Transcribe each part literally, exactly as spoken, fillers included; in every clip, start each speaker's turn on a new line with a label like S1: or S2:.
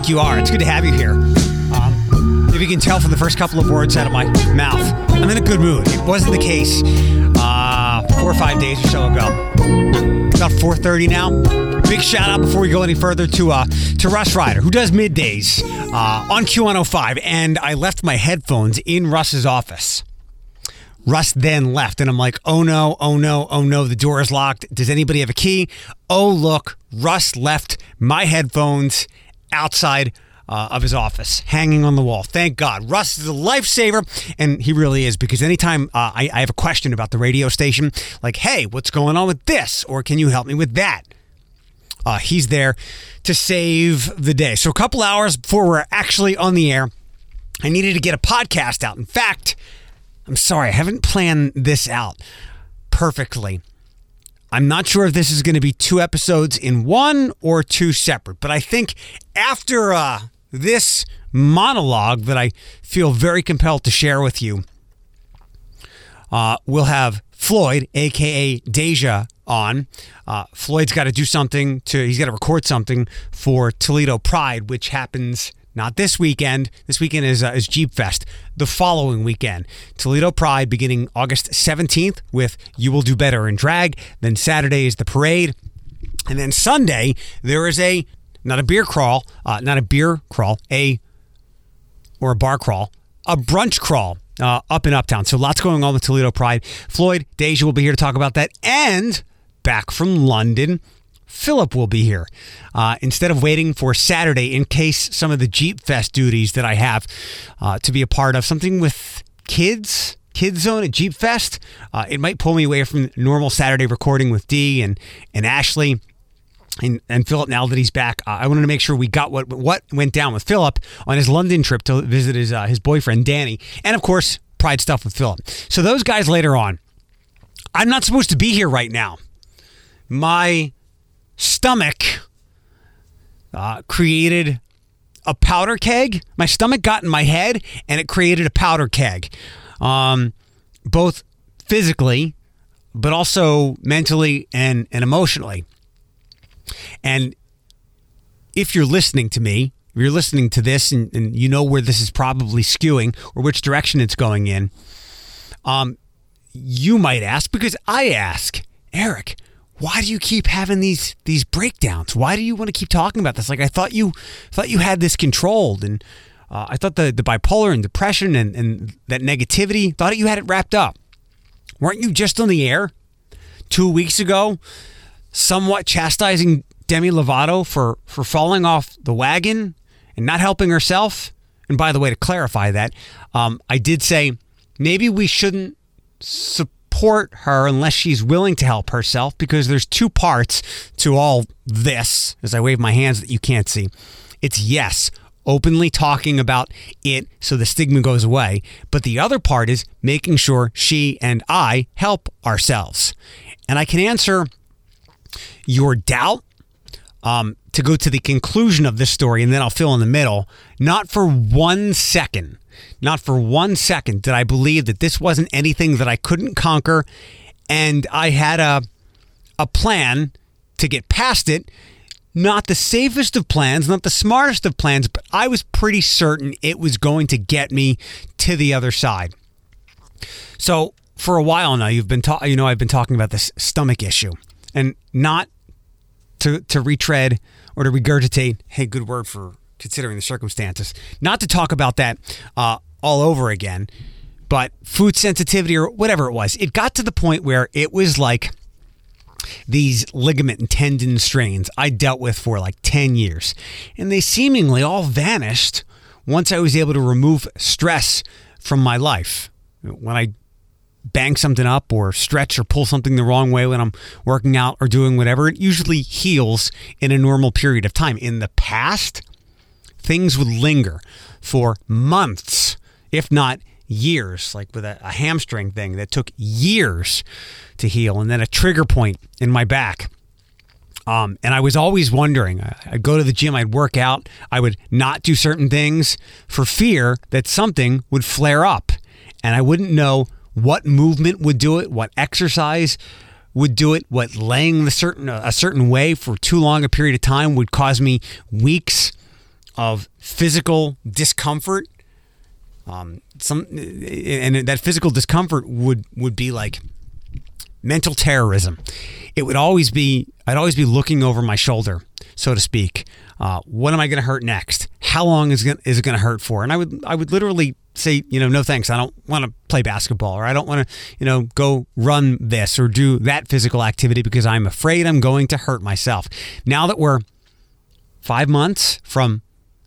S1: think you are. It's good to have you here. Um, if you can tell from the first couple of words out of my mouth, I'm in a good mood. It wasn't the case uh, four or five days or so ago. About four thirty now. Big shout out before we go any further to uh, to Russ Ryder, who does middays uh, on Q one oh five. And I left my headphones in Russ's office. Russ then left, and I'm like, oh no, oh no, oh no, the door is locked. Does anybody have a key? Oh, look, Russ left my headphones outside uh, of his office, hanging on the wall. Thank God. Russ is a lifesaver, and he really is, because anytime uh, I, I have a question about the radio station, like, hey, what's going on with this? Or can you help me with that? Uh, he's there to save the day. So a couple hours before we're actually on the air, I needed to get a podcast out. In fact, I'm sorry, I haven't planned this out perfectly. I'm not sure if this is going to be two episodes in one or two separate, but I think after uh, this monologue that I feel very compelled to share with you, uh, we'll have Floyd, a k a. Deja, on. Uh, Floyd's got to do something to, he's got to record something for Toledo Pride, which happens not this weekend. This weekend is uh, is Jeep Fest. The following weekend, Toledo Pride beginning August seventeenth with You Will Do Better in Drag. Then Saturday is the parade. And then Sunday, there is a, not a beer crawl, uh, not a beer crawl, a, or a bar crawl, a brunch crawl uh, up in Uptown. So lots going on with Toledo Pride. Floyd, Deja will be here to talk about that. And back from London, Philip will be here. Uh, instead of waiting for Saturday in case some of the Jeep Fest duties that I have uh, to be a part of, something with kids, Kids Zone at Jeep Fest, uh, it might pull me away from normal Saturday recording with Dee and, and Ashley and, and Philip now that he's back. Uh, I wanted to make sure we got what what went down with Philip on his London trip to visit his, uh, his boyfriend, Danny. And, of course, Pride stuff with Philip. So those guys later on. I'm not supposed to be here right now. My stomach uh, created a powder keg. My stomach got in my head and it created a powder keg, um, both physically, but also mentally and, and emotionally. And if you're listening to me, if you're listening to this and, and you know where this is probably skewing or which direction it's going in, um, you might ask, because I ask, Eric, why do you keep having these these breakdowns? Why do you want to keep talking about this? Like, I thought you thought you had this controlled, and uh, I thought the, the bipolar and depression and, and that negativity, thought you had it wrapped up. Weren't you just on the air two weeks ago, somewhat chastising Demi Lovato for, for falling off the wagon and not helping herself? And by the way, to clarify that, um, I did say maybe we shouldn't support her unless she's willing to help herself, because there's two parts to all this, as I wave my hands that you can't see. It's, yes, openly talking about it so the stigma goes away, but the other part is making sure she and I help ourselves. And I can answer your doubt um, to go to the conclusion of this story, and then I'll fill in the middle. Not for one second Not for one second did I believe that this wasn't anything that I couldn't conquer, and I had a a plan to get past it. Not the safest of plans, not the smartest of plans, but I was pretty certain it was going to get me to the other side. So for a while now, you've been ta- you know I've been talking about this stomach issue, and not to to retread or to regurgitate. Hey, good word for considering the circumstances. Not to talk about that uh, all over again, but food sensitivity or whatever it was. It got to the point where it was like these ligament and tendon strains I dealt with for like ten years. And they seemingly all vanished once I was able to remove stress from my life. When I bang something up or stretch or pull something the wrong way when I'm working out or doing whatever, it usually heals in a normal period of time. In the past, things would linger for months, if not years, like with a, a hamstring thing that took years to heal, and then a trigger point in my back. Um, and I was always wondering, I'd go to the gym, I'd work out, I would not do certain things for fear that something would flare up, and I wouldn't know what movement would do it, what exercise would do it, what laying the certain a certain way for too long a period of time would cause me weeks of physical discomfort. Um, some and that physical discomfort would would be like mental terrorism. It would always be, I'd always be looking over my shoulder, so to speak. Uh, what am I going to hurt next? How long is it, is it going to hurt for? And I would, I would literally say, you know, no thanks. I don't want to play basketball, or I don't want to, you know, go run this or do that physical activity because I'm afraid I'm going to hurt myself. Now that we're five months from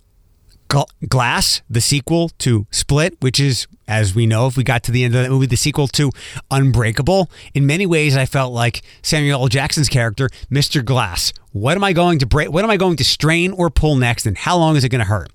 S1: Glass, the sequel to Split, which is, as we know, if we got to the end of that movie, the sequel to Unbreakable. In many ways, I felt like Samuel L. Jackson's character, Mister Glass. What am I going to break? What am I going to strain or pull next, and how long is it going to hurt?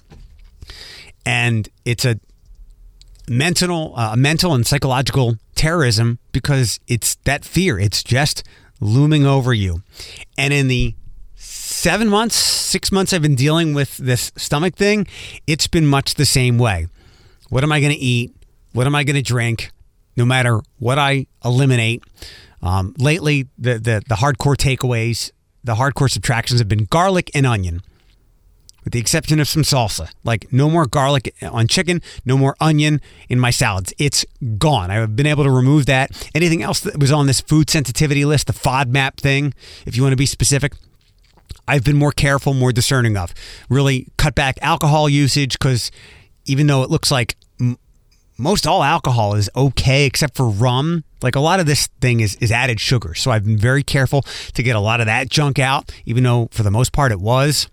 S1: And it's a mental, uh, mental and psychological terrorism because it's that fear. It's just looming over you. And in the Seven months, six months I've been dealing with this stomach thing, it's been much the same way. What am I going to eat? What am I going to drink? No matter what I eliminate. Um, lately, the, the, the hardcore takeaways, the hardcore subtractions have been garlic and onion, with the exception of some salsa. Like no more garlic on chicken, no more onion in my salads. It's gone. I've been able to remove that. Anything else that was on this food sensitivity list, the FODMAP thing, if you want to be specific, I've been more careful, more discerning of. Really cut back alcohol usage because even though it looks like m- most all alcohol is okay except for rum, like a lot of this thing is, is added sugar. So I've been very careful to get a lot of that junk out, even though for the most part it was.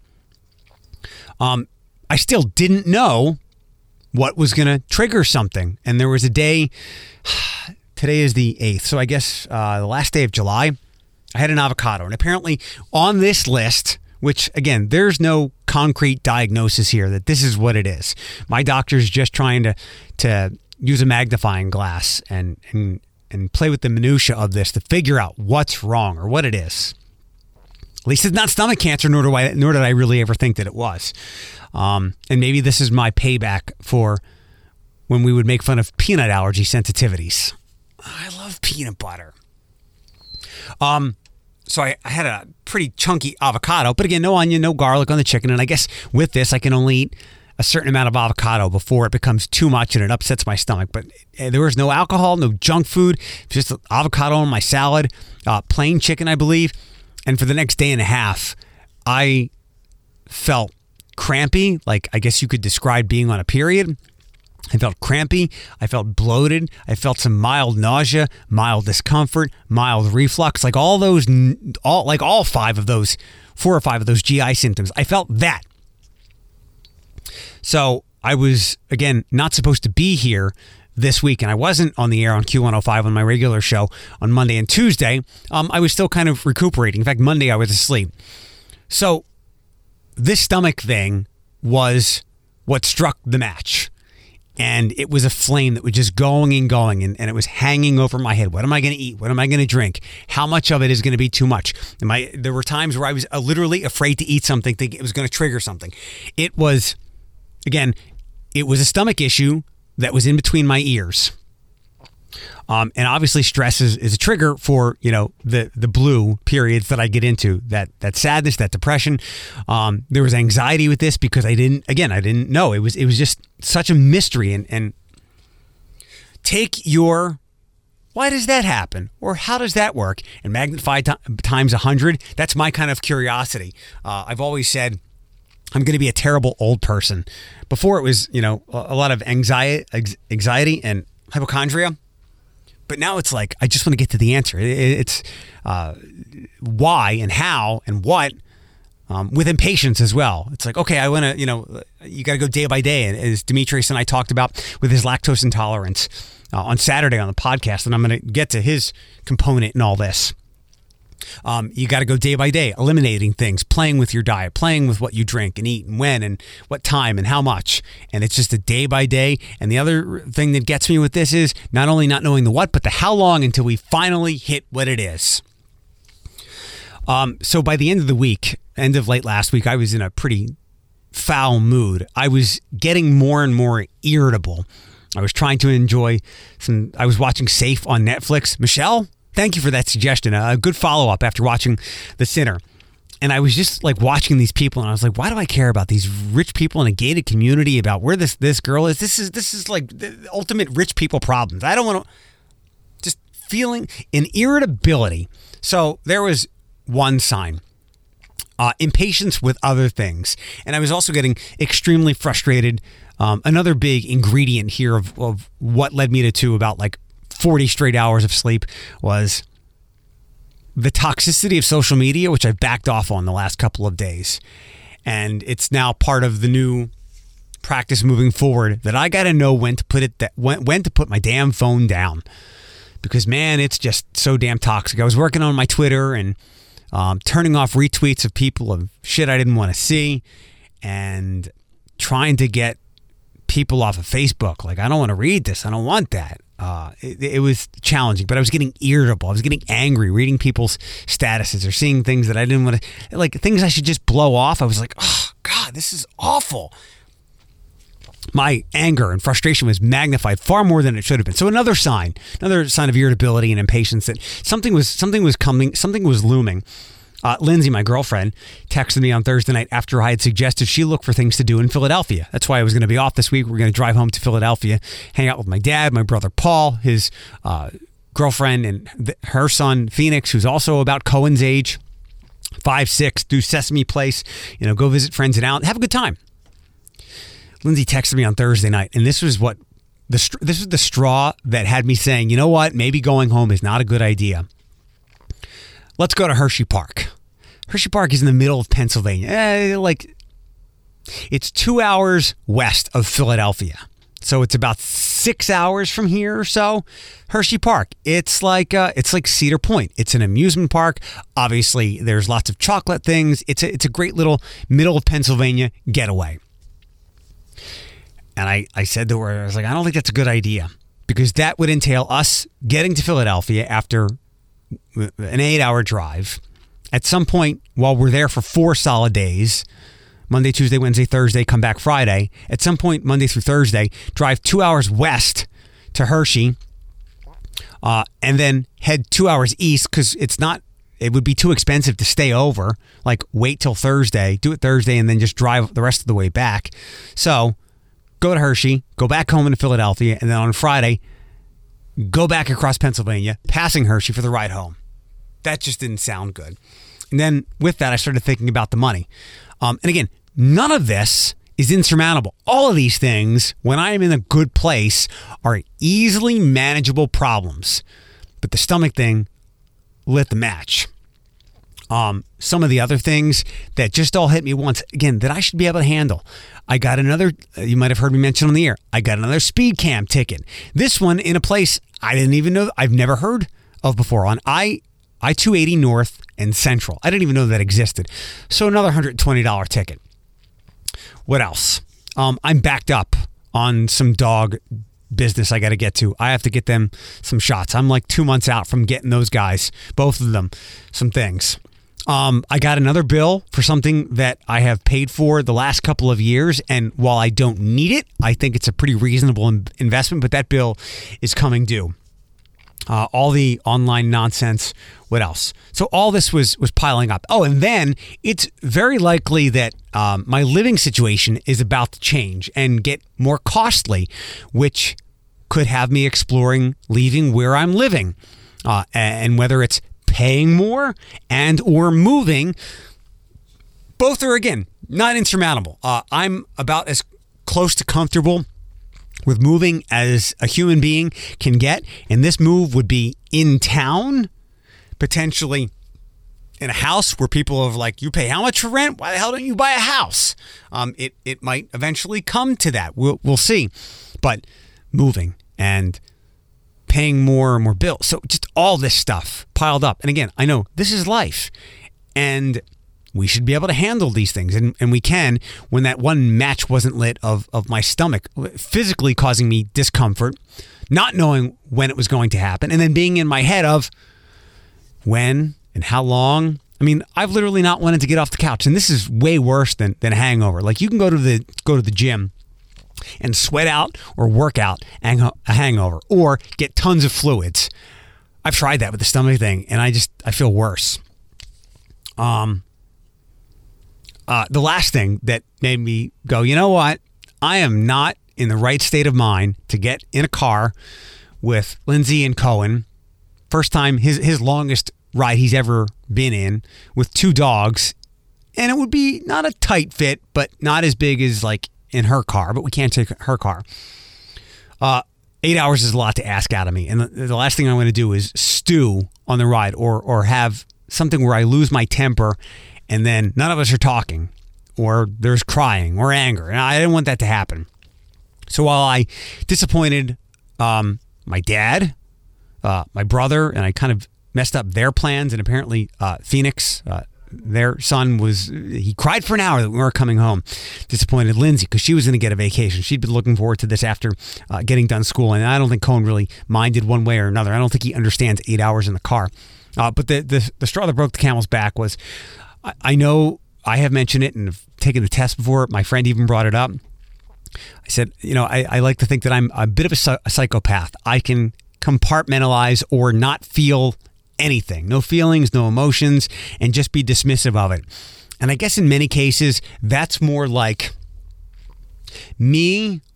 S1: Um, I still didn't know what was going to trigger something. And there was a day, today is the eighth, so I guess uh, the last day of July, I had an avocado, and apparently on this list, which again, there's no concrete diagnosis here that this is what it is. My doctor's just trying to to use a magnifying glass and and and play with the minutia of this to figure out what's wrong or what it is. At least it's not stomach cancer, nor do I nor did I really ever think that it was. Um, and maybe this is my payback for when we would make fun of peanut allergy sensitivities. I love peanut butter. Um, so I, I had a pretty chunky avocado, but again, no onion, no garlic on the chicken. And I guess with this, I can only eat a certain amount of avocado before it becomes too much and it upsets my stomach. But there was no alcohol, no junk food, just avocado on my salad, uh, plain chicken, I believe. And for the next day and a half, I felt crampy. Like I guess you could describe being on a period. I felt crampy. I felt bloated. I felt some mild nausea, mild discomfort, mild reflux, like all those, all like all five of those, four or five of those G I symptoms. I felt that. So I was, again, not supposed to be here this week, and I wasn't on the air on Q one oh five on my regular show on Monday and Tuesday. Um, I was still kind of recuperating. In fact, Monday I was asleep. So this stomach thing was what struck the match. And it was a flame that was just going and going, and, and it was hanging over my head. What am I going to eat? What am I going to drink? How much of it is going to be too much? Am I, there were times where I was uh, literally afraid to eat something, thinking it was going to trigger something. It was, again, it was a stomach issue that was in between my ears. Um, and obviously stress is, is a trigger for, you know, the, the blue periods that I get into, that, that sadness, that depression. Um, there was anxiety with this because I didn't, again, I didn't know. It was, it was just such a mystery. And, and take your, why does that happen? Or how does that work? And magnify t- times a hundred. That's my kind of curiosity. Uh, I've always said, I'm going to be a terrible old person. Before it was, you know, a, a lot of anxiety, anxiety and hypochondria. But now it's like, I just want to get to the answer. It's uh, why and how and what, um, with impatience as well. It's like, okay, I want to, you know, you got to go day by day. And as Demetrius and I talked about with his lactose intolerance uh, on Saturday on the podcast, and I'm going to get to his component in all this. Um, you got to go day by day, eliminating things, playing with your diet, playing with what you drink and eat and when and what time and how much. And it's just a day by day. And the other thing that gets me with this is not only not knowing the what, but the how long until we finally hit what it is. Um, so by the end of the week, end of late last week, I was in a pretty foul mood. I was getting more and more irritable. I was trying to enjoy some, I was watching Safe on Netflix. Michelle? Thank you for that suggestion. A good follow-up after watching The Sinner. And I was just like watching these people, and I was like, why do I care about these rich people in a gated community, about where this this girl is? This is this is like the ultimate rich people problems. I don't want to, just feeling an irritability. So there was one sign, uh, impatience with other things. And I was also getting extremely frustrated. Um, another big ingredient here of, of what led me to, to about like forty straight hours of sleep was the toxicity of social media, which I backed off on the last couple of days. And it's now part of the new practice moving forward that I got to know when to put it, that when, when to put my damn phone down, because man, it's just so damn toxic. I was working on my Twitter and um, turning off retweets of people of shit I didn't want to see, and trying to get people off of Facebook. Like, I don't want to read this. I don't want that. Uh, it, it was challenging, but I was getting irritable. I was getting angry reading people's statuses or seeing things that I didn't want to, like things I should just blow off. I was like, oh God, this is awful. My anger and frustration was magnified far more than it should have been. So another sign, another sign of irritability and impatience that something was, something was coming, something was looming. Uh, Lindsay, my girlfriend, texted me on Thursday night after I had suggested she look for things to do in Philadelphia. That's why I was going to be off this week. We're going to drive home to Philadelphia, hang out with my dad, my brother Paul, his uh, girlfriend, and th- her son Phoenix, who's also about Cohen's age, five, six, do Sesame Place, you know, go visit friends and out, have a good time. Lindsay texted me on Thursday night, and this was what the str- this was the straw that had me saying, you know what, maybe going home is not a good idea. Let's go to Hershey Park. Hershey Park is in the middle of Pennsylvania. Eh, like, it's two hours west of Philadelphia. So it's about six hours from here or so. Hershey Park. It's like uh, it's like Cedar Point. It's an amusement park. Obviously, there's lots of chocolate things. It's a, it's a great little middle of Pennsylvania getaway. And I, I said to her, I was like, I don't think that's a good idea, because that would entail us getting to Philadelphia after an eight-hour drive. At some point, while we're there for four solid days, Monday, Tuesday, Wednesday, Thursday, come back Friday. At some point, Monday through Thursday, drive two hours west to Hershey, uh, and then head two hours east, because it's not, it would be too expensive to stay over. Like, wait till Thursday, do it Thursday, and then just drive the rest of the way back. So, go to Hershey, go back home into Philadelphia, and then on Friday, go back across Pennsylvania, passing Hershey for the ride home. That just didn't sound good. And then with that, I started thinking about the money. Um, and again, none of this is insurmountable. All of these things, when I am in a good place, are easily manageable problems. But the stomach thing lit the match. Um, some of the other things that just all hit me once, again, that I should be able to handle. I got another, you might have heard me mention on the air, I got another speed cam ticket. This one in a place I didn't even know, I've never heard of before, on I I two eighty North and Central. I didn't even know that existed. So another one hundred twenty dollars ticket. What else? Um, I'm backed up on some dog business I got to get to. I have to get them some shots. I'm like two months out from getting those guys, both of them, some things. Um, I got another bill for something that I have paid for the last couple of years, and while I don't need it, I think it's a pretty reasonable in- investment, but that bill is coming due. Uh, all the online nonsense. What else? So all this was was piling up. Oh, and then it's very likely that um, my living situation is about to change and get more costly, which could have me exploring leaving where I'm living, uh, and whether it's paying more and or moving. Both are, again, not insurmountable. Uh, I'm about as close to comfortable with moving as a human being can get, and this move would be in town, potentially in a house where people are like, you pay how much for rent? Why the hell don't you buy a house? Um, it it might eventually come to that. We'll we'll see, but moving and paying more and more bills. So just all this stuff piled up. And again, I know this is life, and we should be able to handle these things. And, and we can, when that one match wasn't lit of, of my stomach physically causing me discomfort, not knowing when it was going to happen, and then being in my head of when and how long. I mean, I've literally not wanted to get off the couch, and this is way worse than, than a hangover. Like, you can go to the go to the gym and sweat out or work out a hangover or get tons of fluids. I've tried that with the stomach thing, and I just, I feel worse. Um, uh, the last thing that made me go, you know what? I am not in the right state of mind to get in a car with Lindsay and Cohen. First time, his his longest ride he's ever been in, with two dogs. And it would be not a tight fit, but not as big as like in her car, but we can't take her car. Uh, eight hours is a lot to ask out of me. And the, the last thing I'm going to do is stew on the ride or or have something where I lose my temper and then none of us are talking or there's crying or anger. And I didn't want that to happen. So while I disappointed um, my dad, uh, my brother, and I kind of messed up their plans, and apparently uh, Phoenix, uh, their son, was, he cried for an hour that we weren't coming home. Disappointed Lindsay because she was going to get a vacation. She'd been looking forward to this after uh, getting done school, and I don't think Cohen really minded one way or another. I don't think he understands eight hours in the car. Uh, but the, the the straw that broke the camel's back was, I, I know I have mentioned it and have taken the test before. My friend even brought it up. I said, you know, I, I like to think that I'm a bit of a, a psychopath. I can compartmentalize or not feel anything, no feelings, no emotions, and just be dismissive of it. And I guess in many cases, that's more like me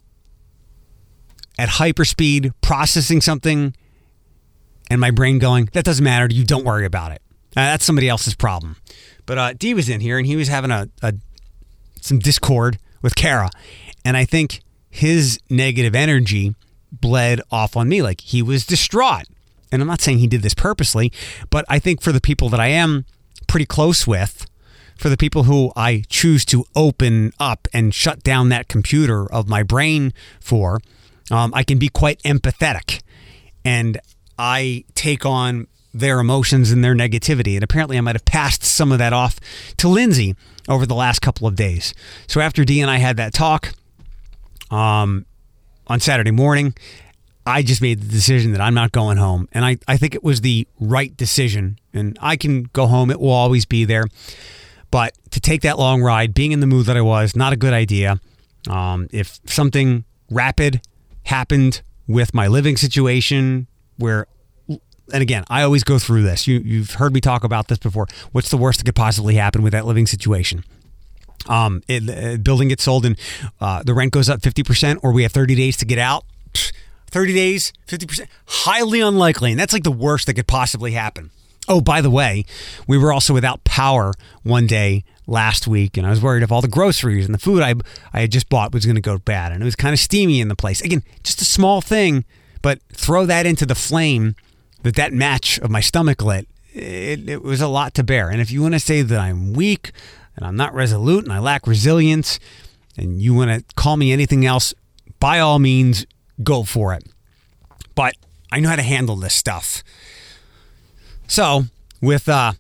S1: at hyperspeed processing something and my brain going, that doesn't matter, you don't worry about it. Uh, that's somebody else's problem. But uh, D was in here and he was having a, a some discord with Kara. And I think his negative energy bled off on me. Like, he was distraught. And I'm not saying he did this purposely, but I think for the people that I am pretty close with, for the people who I choose to open up and shut down that computer of my brain for, um, I can be quite empathetic. And I take on their emotions and their negativity. And apparently I might have passed some of that off to Lindsay over the last couple of days. So after Dee and I had that talk um, on Saturday morning, I just made the decision that I'm not going home. And I, I think it was the right decision. And I can go home. It will always be there. But to take that long ride, being in the mood that I was, not a good idea. Um, if something rapid happened with my living situation where, and again, I always go through this. You, you've heard me talk about this before. What's the worst that could possibly happen with that living situation? Um, it, uh, building gets sold and uh, the rent goes up fifty percent, or we have thirty days to get out. thirty days, fifty percent, highly unlikely. And that's like the worst that could possibly happen. Oh, by the way, we were also without power one day last week, and I was worried if all the groceries and the food I I had just bought was going to go bad. And it was kind of steamy in the place. Again, just a small thing, but throw that into the flame that that match of my stomach lit. It, it was a lot to bear. And if you want to say that I'm weak and I'm not resolute and I lack resilience, and you want to call me anything else, by all means, go for it. But I know how to handle this stuff. So with uh,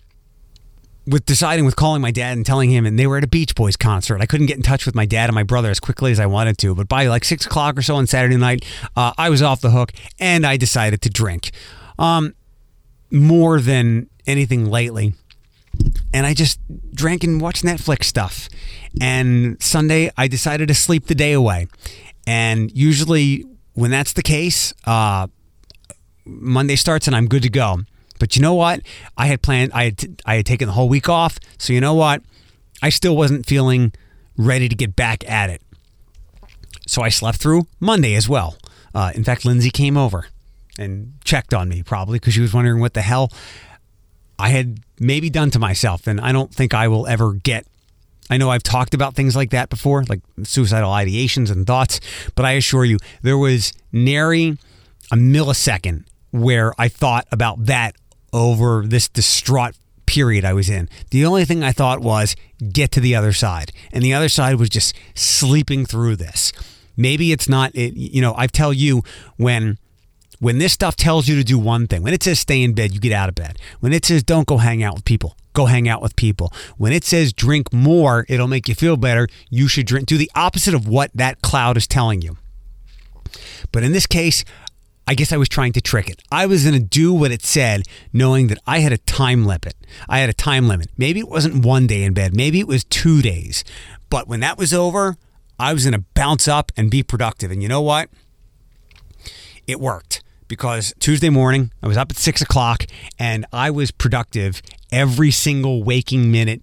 S1: with deciding with calling my dad and telling him, and they were at a Beach Boys concert. I couldn't get in touch with my dad and my brother as quickly as I wanted to. But by like six o'clock or so on Saturday night, uh, I was off the hook and I decided to drink. Um, more than anything lately. And I just drank and watched Netflix stuff. And Sunday, I decided to sleep the day away. And usually when that's the case, uh, Monday starts and I'm good to go. But you know what? I had planned, I had, t- I had taken the whole week off. So you know what? I still wasn't feeling ready to get back at it. So I slept through Monday as well. Uh, in fact, Lindsay came over and checked on me probably because she was wondering what the hell I had maybe done to myself. And I don't think I will ever get, I know I've talked about things like that before, like suicidal ideations and thoughts, but I assure you there was nary a millisecond where I thought about that over this distraught period I was in. The only thing I thought was get to the other side. And the other side was just sleeping through this. Maybe it's not, it, you know, I tell you when When this stuff tells you to do one thing, when it says stay in bed, you get out of bed. When it says don't go hang out with people, go hang out with people. When it says drink more, it'll make you feel better, you should drink. Do the opposite of what that cloud is telling you. But in this case, I guess I was trying to trick it. I was going to do what it said, knowing that I had a time limit. I had a time limit. Maybe it wasn't one day in bed. Maybe it was two days. But when that was over, I was going to bounce up and be productive. And you know what? It worked. Because Tuesday morning, I was up at six o'clock and I was productive every single waking minute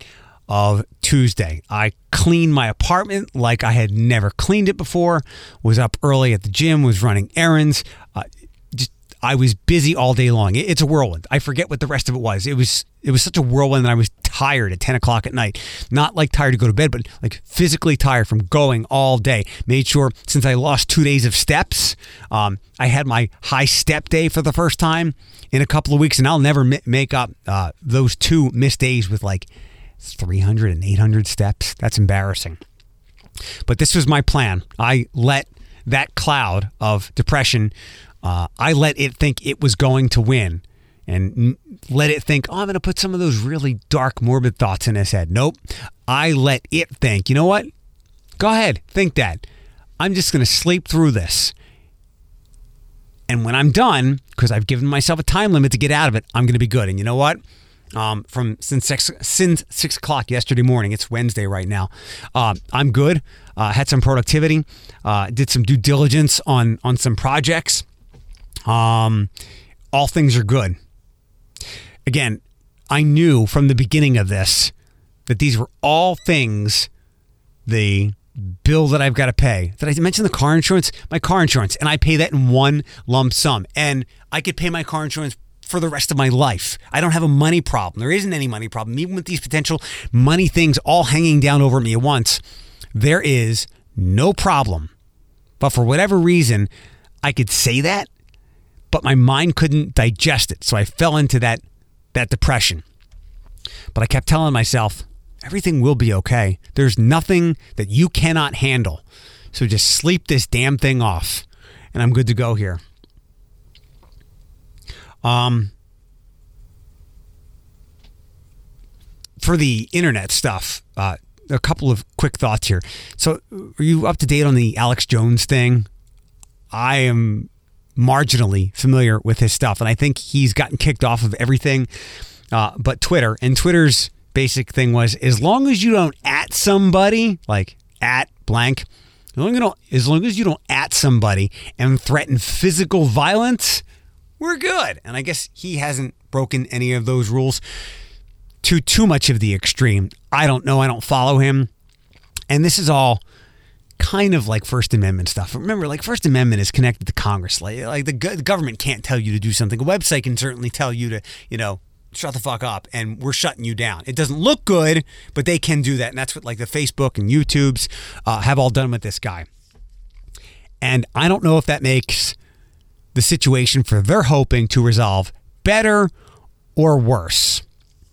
S1: of Tuesday. I cleaned my apartment like I had never cleaned it before, was up early at the gym, was running errands. Uh, just I was busy all day long. It, it's a whirlwind. I forget what the rest of it was. It was it was such a whirlwind that I was tired at ten o'clock at night. Not like tired to go to bed, but like physically tired from going all day. Made sure, since I lost two days of steps, um, I had my high step day for the first time in a couple of weeks, and I'll never mi- make up uh, those two missed days with like three hundred and eight hundred steps. That's embarrassing. But this was my plan. I let that cloud of depression, uh, I let it think it was going to win, and let it think, oh, I'm going to put some of those really dark, morbid thoughts in his head. Nope. I let it think, you know what? Go ahead. Think that. I'm just going to sleep through this. And when I'm done, because I've given myself a time limit to get out of it, I'm going to be good. And you know what? Um, from since six, since six o'clock yesterday morning, it's Wednesday right now. Uh, I'm good. Uh, had some productivity. Uh, did some due diligence on on some projects. Um, all things are good. Again, I knew from the beginning of this that these were all things. The bill that I've got to pay. Did I mention the car insurance? My car insurance, and I pay that in one lump sum, and I could pay my car insurance for the rest of my life. I don't have a money problem. There isn't any money problem. Even with these potential money things all hanging down over me at once, there is no problem. But for whatever reason, I could say that, but my mind couldn't digest it. So I fell into that, that depression. But I kept telling myself, everything will be okay. There's nothing that you cannot handle. So just sleep this damn thing off, and I'm good to go here. Um, for the internet stuff, uh, a couple of quick thoughts here. So, are you up to date on the Alex Jones thing? I am marginally familiar with his stuff, and I think he's gotten kicked off of everything uh, but Twitter. And Twitter's basic thing was, as long as you don't at somebody, like at blank, as long as you don't, as long as you don't at somebody and threaten physical violence, we're good. And I guess he hasn't broken any of those rules to too much of the extreme. I don't know. I don't follow him. And this is all kind of like First Amendment stuff. Remember, like First Amendment is connected to Congress. Like, like the, the government can't tell you to do something. A website can certainly tell you to, you know, shut the fuck up, and we're shutting you down. It doesn't look good, but they can do that. And that's what like the Facebook and YouTubes uh, have all done with this guy. And I don't know if that makes the situation for they're hoping to resolve better or worse.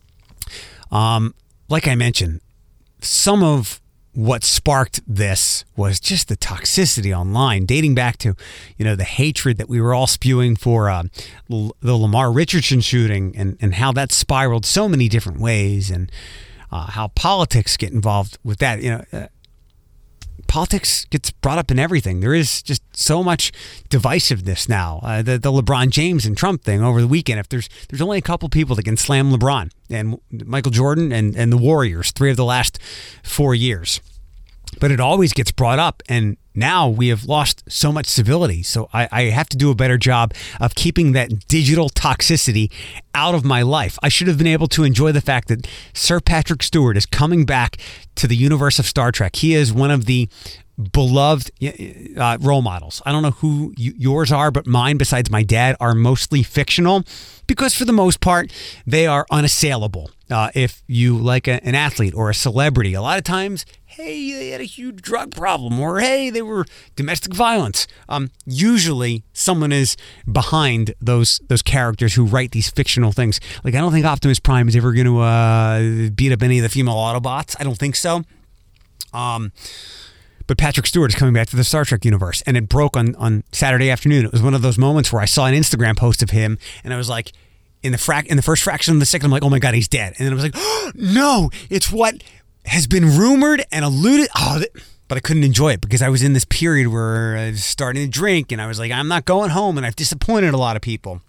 S1: Um, like I mentioned, some of what sparked this was just the toxicity online, dating back to, you know, the hatred that we were all spewing for uh, the Lamar Richardson shooting, and, and how that spiraled so many different ways, and uh, how politics get involved with that. You know, uh, politics gets brought up in everything. There is just so much divisiveness now. Uh, the, the LeBron James and Trump thing over the weekend. If there's there's only a couple people that can slam LeBron, and Michael Jordan and, and the Warriors, three of the last four years. But it always gets brought up, and now we have lost so much civility. So I, I have to do a better job of keeping that digital toxicity out of my life. I should have been able to enjoy the fact that Sir Patrick Stewart is coming back to the universe of Star Trek. He is one of the beloved uh, role models. I don't know who you, yours are, but mine, besides my dad, are mostly fictional, because for the most part, they are unassailable. Uh, if you like a, an athlete or a celebrity, a lot of times, hey, they had a huge drug problem, or hey, they were domestic violence. Um, usually, someone is behind those those characters who write these fictional things. Like, I don't think Optimus Prime is ever going to uh, beat up any of the female Autobots. I don't think so. Um, but Patrick Stewart is coming back to the Star Trek universe, and it broke on on Saturday afternoon. It was one of those moments where I saw an Instagram post of him, and I was like, in the frac in the first fraction of the second, I'm like, oh my God, he's dead. And then I was like, oh, no, it's what has been rumored and alluded. Oh, but I couldn't enjoy it because I was in this period where I was starting to drink, and I was like, I'm not going home, and I've disappointed a lot of people.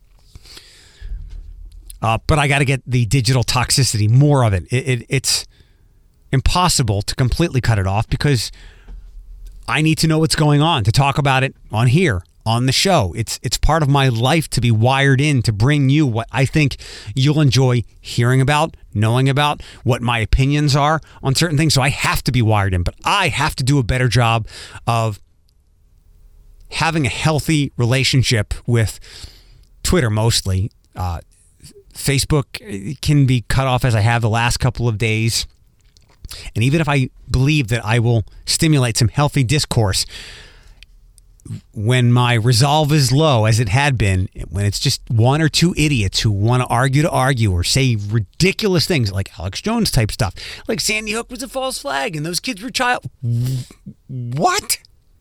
S1: Uh, but I got to get the digital toxicity, more of it. It, it. It's impossible to completely cut it off because I need to know what's going on to talk about it on here, on the show. It's it's part of my life to be wired in to bring you what I think you'll enjoy hearing about, knowing about, what my opinions are on certain things. So I have to be wired in, but I have to do a better job of having a healthy relationship with Twitter mostly. Uh, Facebook can be cut off as I have the last couple of days. And even if I believe that I will stimulate some healthy discourse, when my resolve is low, as it had been, when it's just one or two idiots who want to argue to argue or say ridiculous things like Alex Jones type stuff, like Sandy Hook was a false flag and those kids were child. What?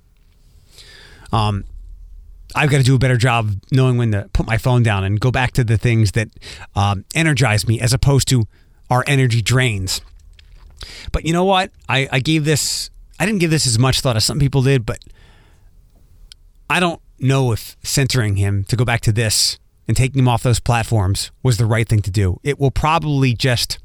S1: Um, I've got to do a better job of knowing when to put my phone down and go back to the things that um, energize me as opposed to our energy drains. But you know what? I, I gave this, I didn't give this as much thought as some people did, but I don't know if censoring him, to go back to this, and taking him off those platforms was the right thing to do. It will probably just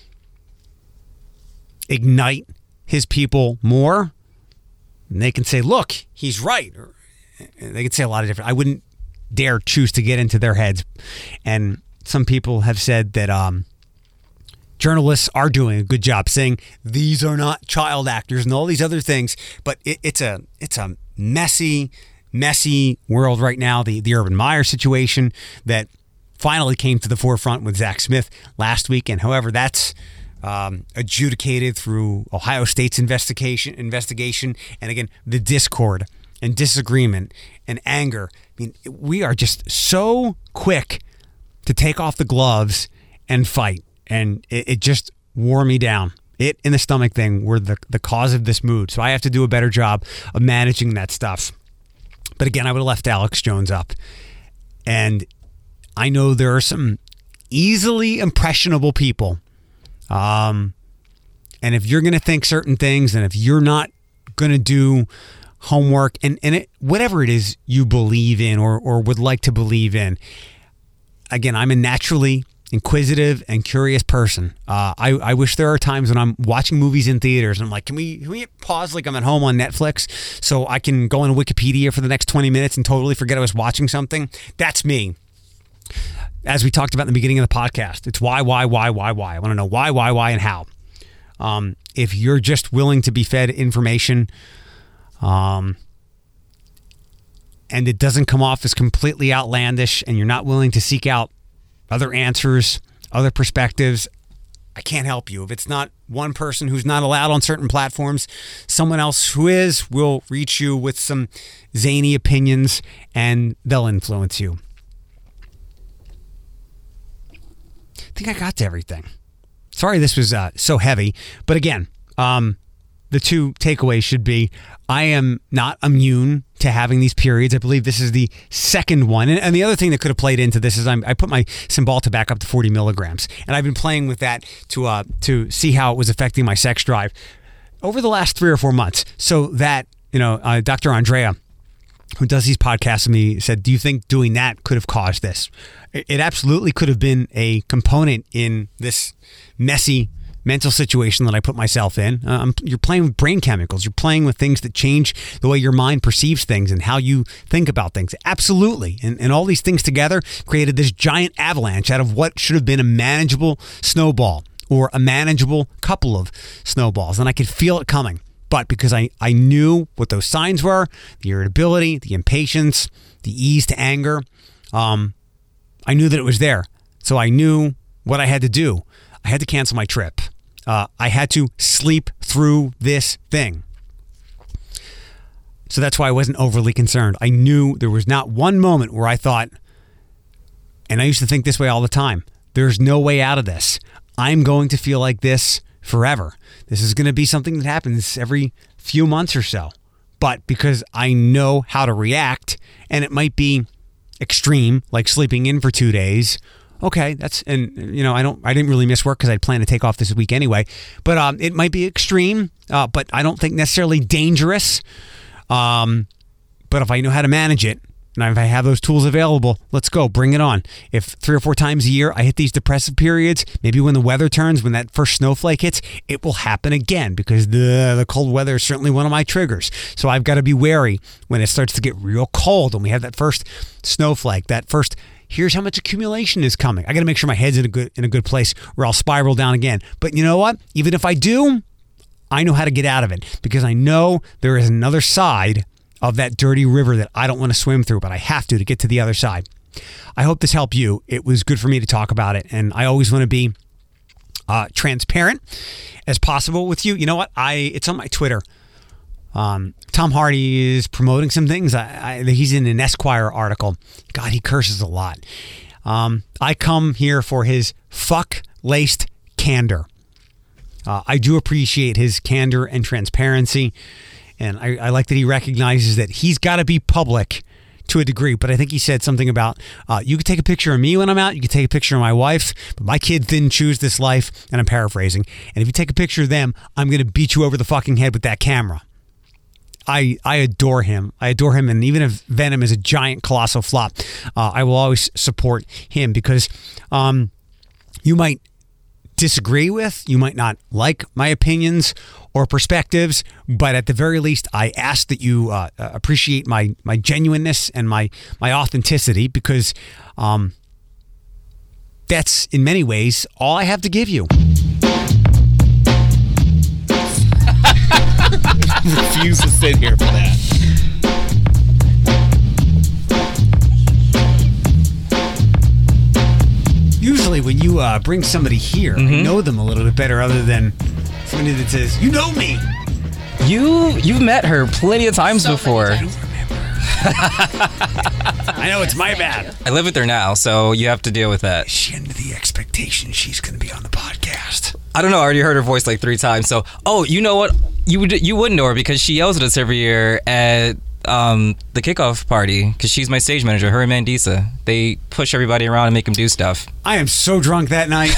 S1: ignite his people more. And they can say, look, he's right. Or they can say a lot of different, I wouldn't dare choose to get into their heads. And some people have said that um, journalists are doing a good job saying these are not child actors and all these other things. But it, it's a it's a messy, messy world right now. The the Urban Meyer situation that finally came to the forefront with Zach Smith last week, and however that's um, adjudicated through Ohio State's investigation, investigation, and again the discord and disagreement and anger. I mean, we are just so quick to take off the gloves and fight, and it, it just wore me down. It and the stomach thing were the the cause of this mood. So I have to do a better job of managing that stuff. But again, I would have left Alex Jones up. And I know there are some easily impressionable people. Um, and if you're going to think certain things, and if you're not going to do homework, and, and it, whatever it is you believe in or, or would like to believe in, again, I'm a naturally inquisitive and curious person. Uh, I, I wish there are times when I'm watching movies in theaters and I'm like, can we, can we pause like I'm at home on Netflix so I can go on Wikipedia for the next twenty minutes and totally forget I was watching something? That's me. As we talked about in the beginning of the podcast, it's why, why, why, why, why. I want to know why, why, why, and how. Um, if you're just willing to be fed information um, and it doesn't come off as completely outlandish and you're not willing to seek out other answers, other perspectives, I can't help you. If it's not one person who's not allowed on certain platforms, someone else who is will reach you with some zany opinions and they'll influence you. I think I got to everything. Sorry this was uh, so heavy, but again, um, the two takeaways should be I am not immune to having these periods. I believe this is the second one. And, and the other thing that could have played into this is I'm, I put my Cymbalta back up to forty milligrams. And I've been playing with that to uh, to see how it was affecting my sex drive over the last three or four months. So that, you know, uh, Doctor Andrea, who does these podcasts with me, said, do you think doing that could have caused this? It, it absolutely could have been a component in this messy mental situation that I put myself in. Um, you're playing with brain chemicals. You're playing with things that change the way your mind perceives things and how you think about things. Absolutely. And, and all these things together created this giant avalanche out of what should have been a manageable snowball or a manageable couple of snowballs. And I could feel it coming. But because I, I knew what those signs were, the irritability, the impatience, the ease to anger, um, I knew that it was there. So I knew what I had to do. I had to cancel my trip. Uh, I had to sleep through this thing. So that's why I wasn't overly concerned. I knew there was not one moment where I thought, and I used to think this way all the time, there's no way out of this. I'm going to feel like this forever. This is going to be something that happens every few months or so. But because I know how to react, and it might be extreme, like sleeping in for two days, okay, that's, and you know, I don't, I didn't really miss work because I'd planned to take off this week anyway, but um, it might be extreme, uh, but I don't think necessarily dangerous. Um, but if I know how to manage it, And if I have those tools available, let's go. Bring it on. If three or four times a year I hit these depressive periods, maybe when the weather turns, when that first snowflake hits, it will happen again because the, the cold weather is certainly one of my triggers. So I've got to be wary when it starts to get real cold, when we have that first snowflake, that first, here's how much accumulation is coming. I got to make sure my head's in a good in a good place or I'll spiral down again. But you know what? Even if I do, I know how to get out of it because I know there is another side of that dirty river that I don't want to swim through, but I have to to get to the other side. I hope this helped you. It was good for me to talk about it, and I always want to be uh, transparent as possible with you. You know what? I it's on my Twitter. Um, Tom Hardy is promoting some things. I, I, he's in an Esquire article. God, he curses a lot. Um, I come here for his fuck-laced candor. Uh, I do appreciate his candor and transparency. And I, I like that he recognizes that he's got to be public to a degree. But I think he said something about, uh, you could take a picture of me when I'm out. You could take a picture of my wife. But my kids didn't choose this life. And I'm paraphrasing. And if you take a picture of them, I'm going to beat you over the fucking head with that camera. I I adore him. I adore him. And even if Venom is a giant, colossal flop, uh, I will always support him because um, you might disagree with, you might not like my opinions or perspectives, but at the very least, I ask that you uh, appreciate my my genuineness and my my authenticity because um, that's in many ways all I have to give you.
S2: Refuse to sit here for that.
S1: Usually when you uh, bring somebody here, mm-hmm. I know them a little bit better other than somebody that says, you know me.
S3: You, you've met her plenty of times so before.
S1: I don't remember. I know, it's my bad.
S3: I live with her now, so you have to deal with that.
S1: Is she under the expectation she's going to be on the podcast?
S3: I don't know. I already heard her voice like three times. So, oh, you know what? You would you wouldn't know her because she yells at us every year at um, the kickoff party because she's my stage manager, her and Mandisa. They push everybody around and make them do stuff.
S1: I am so drunk that night.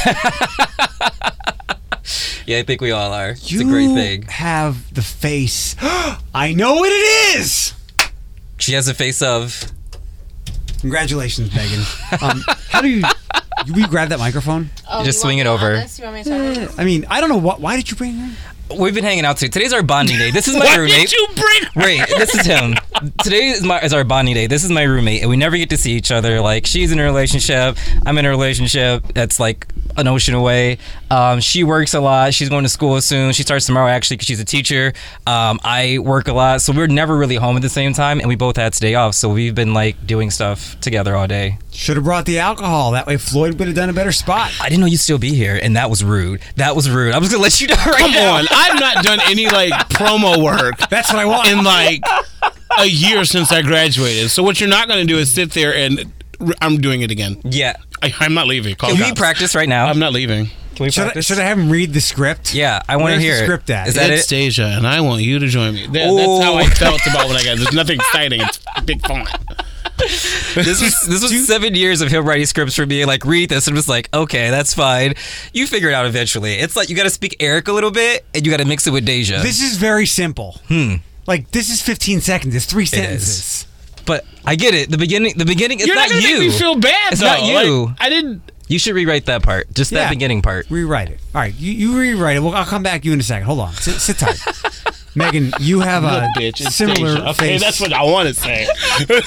S3: Yeah, I think we all are. It's
S1: you
S3: a great thing.
S1: You have the face. I know what it is.
S3: She has the face of...
S1: Congratulations, Megan. Um, how do you... Will you grab that microphone?
S3: Oh, just swing it over.
S4: You want me to talk
S1: I mean, I don't know. what. Why did you bring her?
S3: We've been hanging out today. Today's our bonding day. This is my
S2: Why
S3: roommate.
S2: Why did you bring her?
S3: Wait, this is him. Today is my is our bonding day. This is my roommate, and we never get to see each other. Like, she's in a relationship. I'm in a relationship that's like an ocean away. Um, she works a lot. She's going to school soon. She starts tomorrow, actually, because she's a teacher. Um, I work a lot, so we're never really home at the same time, and we both had today off, so we've been, like, doing stuff together all day.
S1: Should have brought the alcohol. That way Floyd would have done a better spot.
S3: I didn't know you'd still be here, and that was rude. That was rude. I was going to let you know right
S2: Come
S3: now.
S2: on. I've not done any, like, promo work.
S1: That's what I want.
S2: In, like, a year since I graduated. So what you're not going to do is sit there and... I'm doing it again.
S3: Yeah.
S2: I, I'm not leaving. Call
S3: Can
S2: cops.
S3: we practice right now?
S2: I'm not leaving.
S3: Can we
S1: should
S3: practice?
S1: I, should I have him read the script?
S3: Yeah, I want to hear
S1: the
S3: it.
S1: script at?
S3: Is that
S2: it's
S3: it?
S2: Deja, and I want you to join me. That, that's how I felt about when I got. There's nothing exciting. It's big font.
S3: This was this was seven years of him writing scripts for me. Like, read this, and I'm just like, okay, that's fine. You figure it out eventually. It's like you got to speak Eric a little bit, and you got to mix it with Deja.
S1: This is very simple.
S3: Hmm.
S1: Like, this is fifteen seconds. It's three
S3: It
S1: sentences.
S3: is. But I get it. The beginning. The beginning. It's
S2: You're
S3: not,
S2: not gonna
S3: you.
S2: make me feel bad.
S3: It's
S2: though.
S3: not you.
S2: Like, I didn't.
S3: You should rewrite that part. Just
S1: Yeah.
S3: that beginning part.
S1: Rewrite it. All right, you, you rewrite it. Well, I'll come back to you in a second. Hold on. Sit, sit tight. Megan, you have a
S2: Look, bitch, it's
S1: similar
S2: Deja. Okay,
S1: face.
S2: that's what I want to say. Look,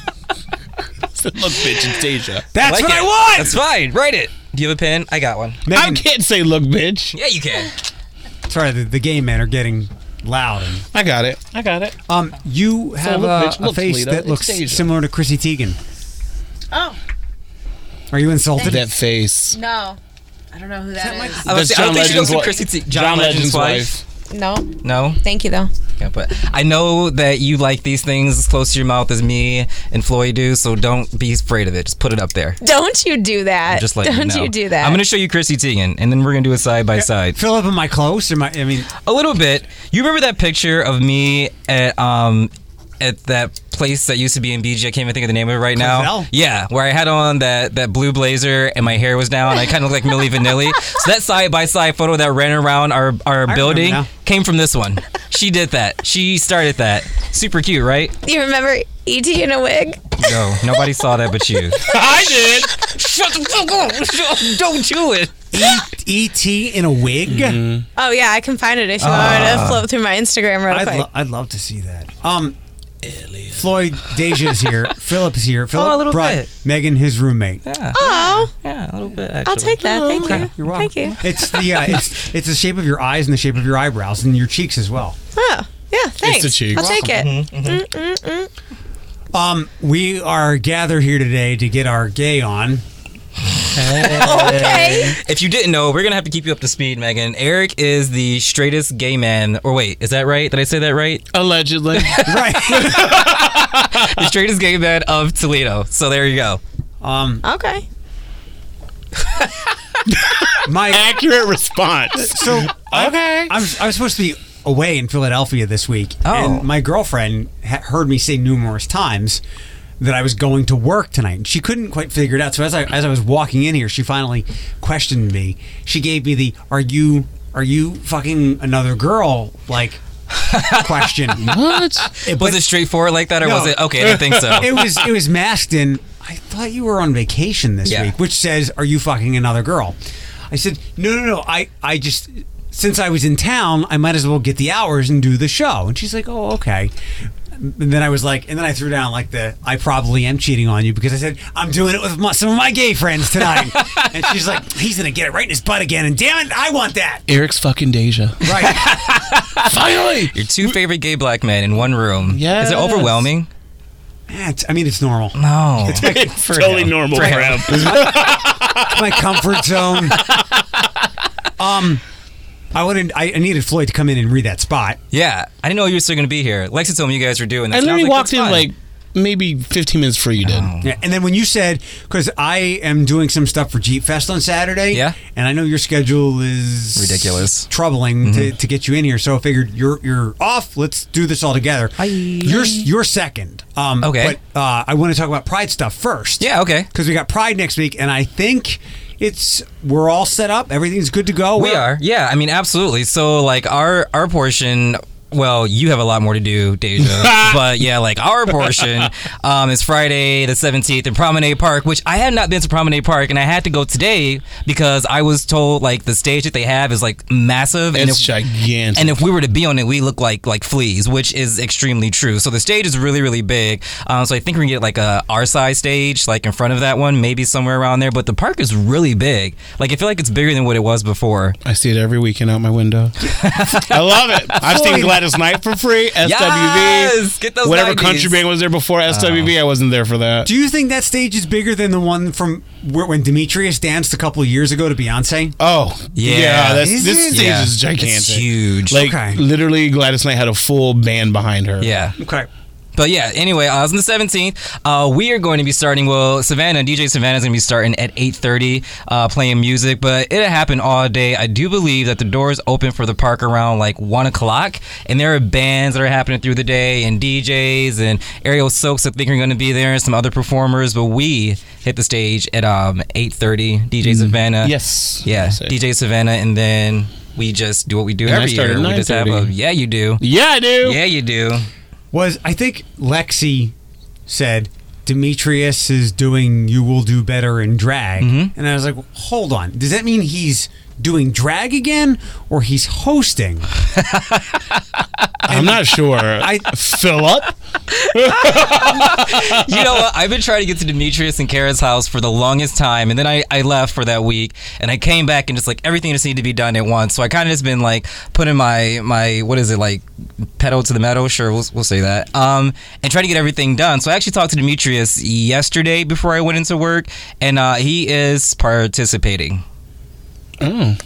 S2: bitch, it's Deja.
S1: That's
S3: like
S1: what
S3: it.
S1: I want.
S3: That's fine. Write it. Do you have a pen? I got one.
S2: I
S1: Megan,
S2: can't say look, bitch.
S3: Yeah, you can.
S1: sorry, the, the gay men are getting loud. And,
S2: I got it. I got it.
S1: um, you have
S2: look,
S1: a,
S2: bitch,
S1: a
S2: look,
S1: face
S2: Toledo,
S1: that
S2: it's
S1: looks
S2: Deja.
S1: similar to Chrissy Teigen.
S4: Oh,
S1: Are you insulted?
S2: That face.
S4: no. I don't know who that
S1: that
S4: is.
S1: like-
S3: I, was,
S2: That's
S3: I don't
S2: John
S3: think she knows
S2: Legend's
S3: who
S2: wi-
S3: Chrissy T- John,
S2: John
S3: Legend's,
S2: Legend's
S3: wife.
S4: No.
S3: No.
S4: Thank you, though.
S3: Yeah, but I know that you like these things as close to your mouth as me and Floyd do, so don't be afraid of it. Just put it up there.
S4: Don't you do that.
S3: Just let
S4: Don't
S3: you know.
S4: you do that.
S3: I'm going to show you Chrissy Teigen, and then we're going to do it side by side.
S1: Philip, am I close? Am I, I mean,
S3: A little bit. You remember that picture of me at um at that place that used to be in B G. I can't even think of the name of it right now.
S1: Clavell?
S3: Yeah, where I had on that, that blue blazer and my hair was down. I kind of looked like Milli Vanilli. So that side by side photo that ran around our our building
S1: now.
S3: came from this one. She did that. She started that. Super cute, right?
S4: You remember E T in a wig?
S3: No, nobody saw that but you.
S2: I did.
S3: Shut the fuck up! Don't do it.
S1: E T in a wig?
S3: Mm-hmm.
S4: Oh yeah, I can find it if you want me to float through my Instagram real
S1: I'd,
S4: quick.
S1: lo- I'd love to see that. Um, Floyd, Deja's here. Philip is here. Philip
S3: a little
S1: brought
S3: bit.
S1: Megan, his roommate.
S3: Yeah,
S4: Oh,
S3: yeah, a little bit. Actually.
S4: I'll take that. Thank
S1: Okay,
S4: you.
S1: you're welcome.
S4: Thank you.
S1: It's the uh, it's it's the shape of your eyes and the shape of your eyebrows and your cheeks as well.
S4: Oh, yeah. Thanks.
S2: the cheeks.
S4: I'll take it.
S3: Mm-hmm.
S1: Um, we are gathered here today to get our gay on.
S4: Okay.
S3: If you didn't know, we're gonna have to keep you up to speed, Megan. Eric is the straightest gay man. Or wait, is that right? Did I say that right?
S2: Allegedly.
S1: Right.
S3: The straightest gay man of Toledo. So there you go.
S1: Um,
S4: Okay.
S1: my
S2: Accurate response.
S1: so I,
S2: Okay.
S1: I was I was supposed to be away in Philadelphia this week,
S3: Oh.
S1: and my girlfriend ha- heard me say numerous times that I was going to work tonight, and she couldn't quite figure it out. So as I as I was walking in here, she finally questioned me. She gave me the "Are you are you fucking another girl?" like question.
S2: What?
S1: It-
S3: Was
S1: but
S3: it straightforward like that, or
S1: No.
S3: was it okay? I didn't think so.
S1: it was it was masked in. I thought you were on vacation this
S3: Yeah.
S1: week, which says, "Are you fucking another girl?" I said, "No, no, no. I I just." Since I was in town, I might as well get the hours and do the show. And she's like, "Oh, okay." And then I was like, and then I threw down like the, "I probably am cheating on you," because I said, "I'm doing it with my, some of my gay friends tonight." And she's like, "He's gonna get it right in his butt again." And damn it, I want that.
S2: Eric's fucking Deja.
S1: Right?
S2: Finally.
S3: Your two favorite gay black men in one room.
S2: Yes.
S3: Is it overwhelming?
S1: Yeah, it's, I mean, it's normal.
S3: No.
S1: It's my,
S2: It's totally
S3: him.
S2: normal
S3: For
S2: for
S3: him.
S2: him.
S1: my comfort zone. Um, I wanted, I I needed Floyd to come in and read that spot.
S3: Yeah, I didn't know you were still going to be here. Lexi told me you guys were doing that.
S2: I
S3: so
S2: literally
S3: was like,
S2: walked in
S3: that's fine.
S2: like maybe fifteen minutes before you did.
S3: Oh.
S1: Yeah, and then when you said, because I am doing some stuff for Jeep Fest on Saturday,
S3: Yeah.
S1: and I know your schedule is
S3: Ridiculous.
S1: troubling to, to get you in here, so I figured you're you're off. Let's do this all together. You're you're second. Um,
S3: Okay.
S1: but uh, I want to talk about Pride stuff first.
S3: Yeah, okay.
S1: because we got Pride next week, and I think it's we're all set up. Everything's good to go.
S3: We
S1: We're-
S3: are, yeah. I mean, absolutely. So, like, our our portion. Well, you have a lot more to do, Deja. But yeah, like our portion um, is Friday the seventeenth in Promenade Park, which I had not been to Promenade Park, and I had to go today because I was told like the stage that they have is like massive, and
S2: It's
S3: if,
S2: gigantic.
S3: and if we were to be on it, we look like like fleas, which is extremely true. So the stage is really really big. Um, so I think we're gonna get like a our size stage, like in front of that one, maybe somewhere around there. But the park is really big. Like I feel like it's bigger than what it was before.
S2: I see it every weekend out my window. I love it. I've seen Gladys Knight for free. S W V.
S3: Yes! Get those
S2: Whatever
S3: nineties.
S2: country band was there before S W V, I wasn't there for that.
S1: Do you think that stage is bigger than the one from where, when Demetrius danced a couple of years ago to Beyonce?
S2: Oh,
S3: Yeah.
S2: that's,
S1: Is
S2: this
S1: it?
S2: stage
S3: Yeah.
S2: is gigantic.
S3: It's huge.
S2: Like
S1: Okay.
S2: literally, Gladys Knight had a full band behind her.
S3: Yeah.
S1: Okay.
S3: But yeah, anyway, uh, on the seventeenth, uh, we are going to be starting, well, Savannah, D J Savannah is going to be starting at eight thirty, uh, playing music, but it'll happen all day. I do believe that the doors open for the park around like one o'clock, and there are bands that are happening through the day, and D Js, and Ariel Silks, I think, are going to be there, and some other performers, but we hit the stage at um, eight thirty, D J Savannah.
S2: Yes.
S3: Yeah,
S2: Yes, I-
S3: D J Savannah, and then we just do what we do
S2: And I
S3: every
S2: start
S3: year.
S2: at
S3: We just have a,
S2: nine thirty.
S3: yeah, you do.
S2: Yeah, I do.
S3: Yeah, you do.
S1: Was I think Lexi said Demetrius is doing You Will Do Better in drag,
S3: Mm-hmm.
S1: and I was like, hold on, does that mean he's doing drag again or he's hosting?
S2: I'm not sure.
S1: I
S2: Philip.
S3: You know what? I've been trying to get to Demetrius and Kara's house for the longest time, and then I, I left for that week, and I came back and just like everything just needed to be done at once. So I kind of just been like putting my my what is it like pedal to the metal? Sure, we'll we'll say that. Um, and try to get everything done. So I actually talked to Demetrius yesterday before I went into work, and uh, he is participating.
S2: Oh.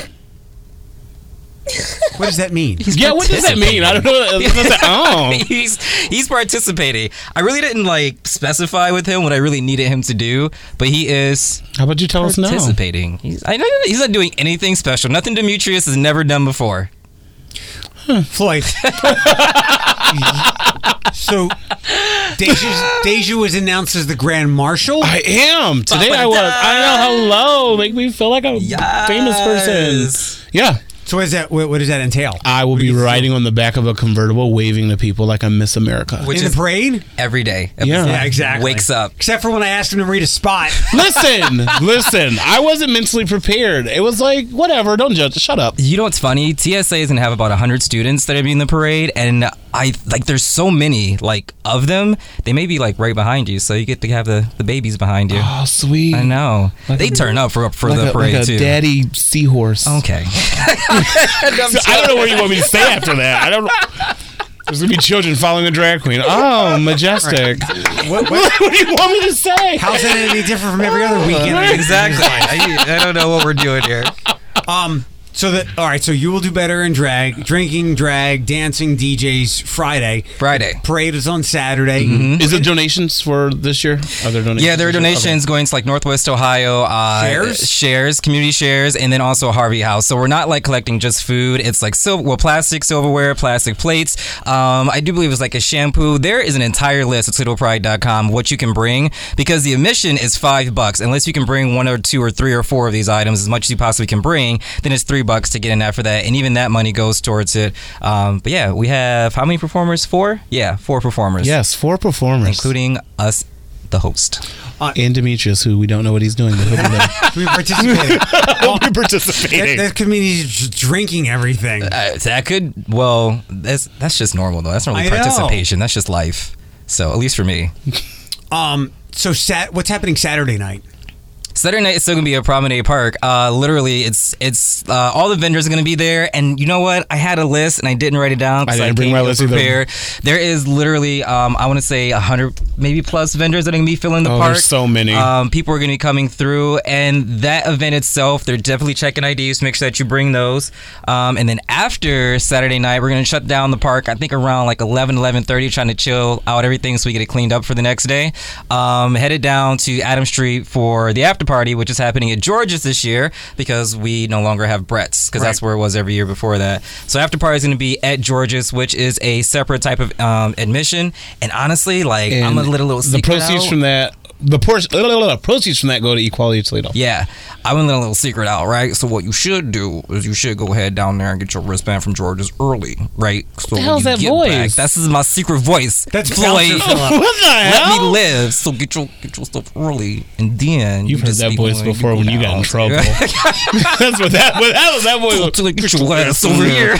S1: what does that mean?
S3: He's
S2: Yeah, what does that mean? I don't know. What that, oh.
S3: he's he's participating. I really didn't like specify with him what I really needed him to do, but he is
S2: How about you tell us now?
S3: participating. He's, I know he's not doing anything special. Nothing Demetrius has never done before.
S1: Floyd, So, Deja, Deja was announced as the Grand Marshal.
S2: I am. Today I was. I know. Hello. Make me feel like a
S3: Yes.
S2: famous person. Yeah.
S1: So, what, is that, what, what does that entail?
S2: I will be riding on the back of a convertible, waving to people like I'm Miss America.
S3: Which
S1: In
S3: is
S1: the parade?
S3: every day.
S2: Yeah.
S1: Yeah, exactly.
S3: Wakes up.
S1: Except for when I asked him to read a spot.
S2: Listen, listen. I wasn't mentally prepared. It was like, whatever. Don't judge. Shut up.
S3: You know what's funny? T S A is gonna have about one hundred students that are be in the parade, and I like there's so many like of them. They may be like right behind you, so you get to have the, the babies behind you.
S2: Oh, sweet.
S3: I know.
S2: Like
S3: they
S2: a-
S3: turn up for for
S2: like
S3: the
S2: a,
S3: parade
S2: like a
S3: too.
S2: daddy seahorse.
S3: Okay.
S2: I don't know what you want me to say after that. I don't know. There's gonna be children following a drag queen. Oh, majestic.
S1: What, what,
S2: What do you want me to say?
S1: how's that any different from every other weekend?
S3: Exactly. I, I don't know what we're doing here.
S1: Um. So that all right. So you will do better in drag, drinking, drag, dancing, D Js Friday.
S3: Friday.
S1: Parade is on Saturday.
S2: Is it donations for this year? Are there donations?
S3: Yeah, there are
S2: this year?
S3: donations going to like Northwest Ohio, uh,
S1: Shares?
S3: shares, community shares, and then also Harvey House. So we're not like collecting just food. It's like sil- well, plastic silverware, plastic plates. Um, I do believe it's like a shampoo. There is an entire list at Toledo Pride dot com what you can bring because the admission is five bucks. Unless you can bring one or two or three or four of these items, as much as you possibly can bring, then it's three bucks to get in after that, and even that money goes towards it. Um, but yeah, we have how many performers? Four? Yeah, four performers.
S2: Yes, four performers,
S3: Including us, the host.
S2: and Demetrius, who we don't know what he's doing, but he'll be there.
S1: We participated.
S2: He'll be
S1: that,
S2: participating.
S1: that could mean he's just drinking everything.
S3: Uh, that could, well, that's that's just normal though. That's not really
S1: I know.
S3: participation. That's just life. So at least for me.
S1: Um. So, sat, what's happening Saturday night?
S3: Saturday night is still gonna be at Promenade Park. Uh, literally, it's it's uh, all the vendors are gonna be there, and you know what? I had a list and I didn't write it down. 'cause
S2: I didn't bring
S3: came
S2: my
S3: ill
S2: list either.
S3: prepared. There is literally, um, I want to say a hundred, maybe plus vendors that are gonna be filling the
S2: Oh,
S3: park.
S2: there's so many.
S3: Um, people are gonna be coming through, and that event itself, they're definitely checking I Ds. Make sure that you bring those. Um, and then after Saturday night, we're gonna shut down the park. I think around like eleven, eleven thirty, trying to chill out everything so we get it cleaned up for the next day. Um, headed down to Adams Street for the after party, which is happening at George's this year because we no longer have Brett's because that's
S1: Right.
S3: where it was every year before that. So after party is going to be at George's, which is a separate type of um, admission. And honestly, like I'm a
S2: And
S3: little little
S2: the
S3: secret
S2: proceeds
S3: out.
S2: from that, the por- proceeds from that go to Equality Toledo.
S3: Yeah, I went a little secret out, right? So what you should do is you should go ahead down there and get your wristband from George's early, right? So
S2: the hell's
S3: when you
S2: that
S3: get
S2: voice?
S3: Back, this is my secret voice.
S1: That's
S3: Floyd.
S1: Bouncer Phillip.
S2: What the
S3: Let
S2: hell?
S3: me live. So get your get your stuff early, and then
S2: You've
S3: you
S2: heard
S3: just
S2: that
S3: be
S2: voice
S3: going,
S2: before
S3: go
S2: when you got
S3: down.
S2: in trouble. That's what that. What that was. That voice.
S3: So, like, get your ass over here.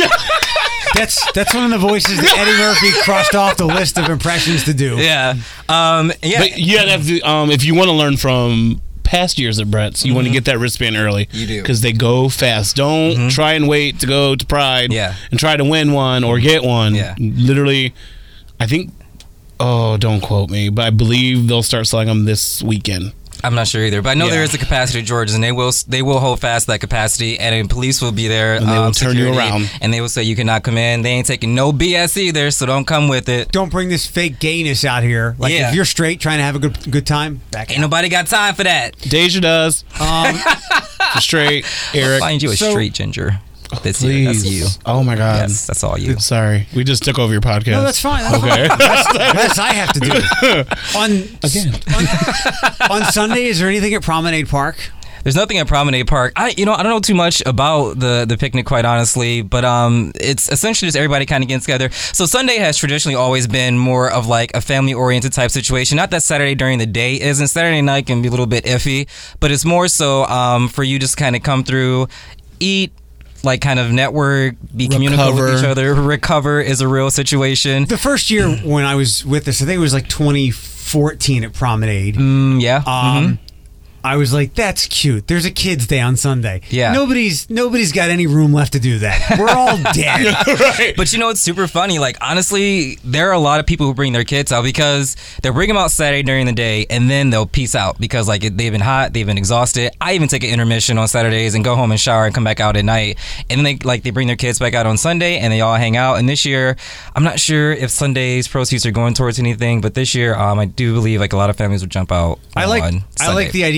S1: That's that's one of the voices that Eddie Murphy crossed off the list of impressions to do.
S3: Yeah. Um. Yeah.
S2: But you have to, um, if you want to learn from past years at Brett's, you want to get that wristband early.
S3: You do.
S2: Because they go fast. Don't try and wait to go to Pride
S3: Yeah.
S2: and try to win one or get one.
S3: Yeah.
S2: Literally, I think, oh, don't quote me, but I believe they'll start selling them this weekend.
S3: I'm not sure either, but I know
S2: Yeah.
S3: there is a capacity at George's, and they will they will hold fast to that capacity, and then police will be there,
S2: And they will
S3: um,
S2: turn you
S3: security,
S2: around.
S3: and they will say you cannot come in. They ain't taking no B S either, so don't come with it.
S1: Don't bring this fake gayness out here. Like
S3: Yeah.
S1: if you're straight, trying to have a good good time, back
S3: Ain't
S1: out.
S3: nobody got time for that.
S2: Deja does.
S1: Um,
S2: For straight. Eric.
S3: Find you a
S1: So-
S3: straight ginger. This
S2: Please.
S3: year, that's you.
S2: Oh my God.
S3: Yes, that's all you.
S2: Sorry. We just took over your podcast.
S1: no, that's fine. That's
S2: Okay.
S1: fine. That's, that's I have to do. On
S2: Again.
S1: on, on Sunday, is there anything at Promenade Park?
S3: There's nothing at Promenade Park. I, you know, I don't know too much about the the picnic, quite honestly, but um, it's essentially just everybody kind of getting together. So Sunday has traditionally always been more of like a family-oriented type situation. Not that Saturday during the day isn't. Saturday night can be a little bit iffy, but it's more so um for you just kind of come through, eat, like kind of network, be communicative with
S2: Recover.
S3: each other. Recover is a real situation.
S1: The first year when I was with this, I think it was like twenty fourteen at Promenade.
S3: Mm, yeah.
S1: Um, I was like, "That's cute." There's a kids' day on Sunday.
S3: Yeah.
S1: nobody's nobody's got any room left to do that. We're all dead.
S2: Right.
S3: But you know, it's super funny. Like, honestly, there are a lot of people who bring their kids out because they'll bring them out Saturday during the day and then they'll peace out because, like, they've been hot, they've been exhausted. I even take an intermission on Saturdays and go home and shower and come back out at night. And then they, like, they bring their kids back out on Sunday and they all hang out. And this year, I'm not sure if Sunday's proceeds are going towards anything, but this year, um, I do believe, like, a lot of families will jump out
S1: I like
S3: on
S1: I like
S3: Sunday.
S1: the idea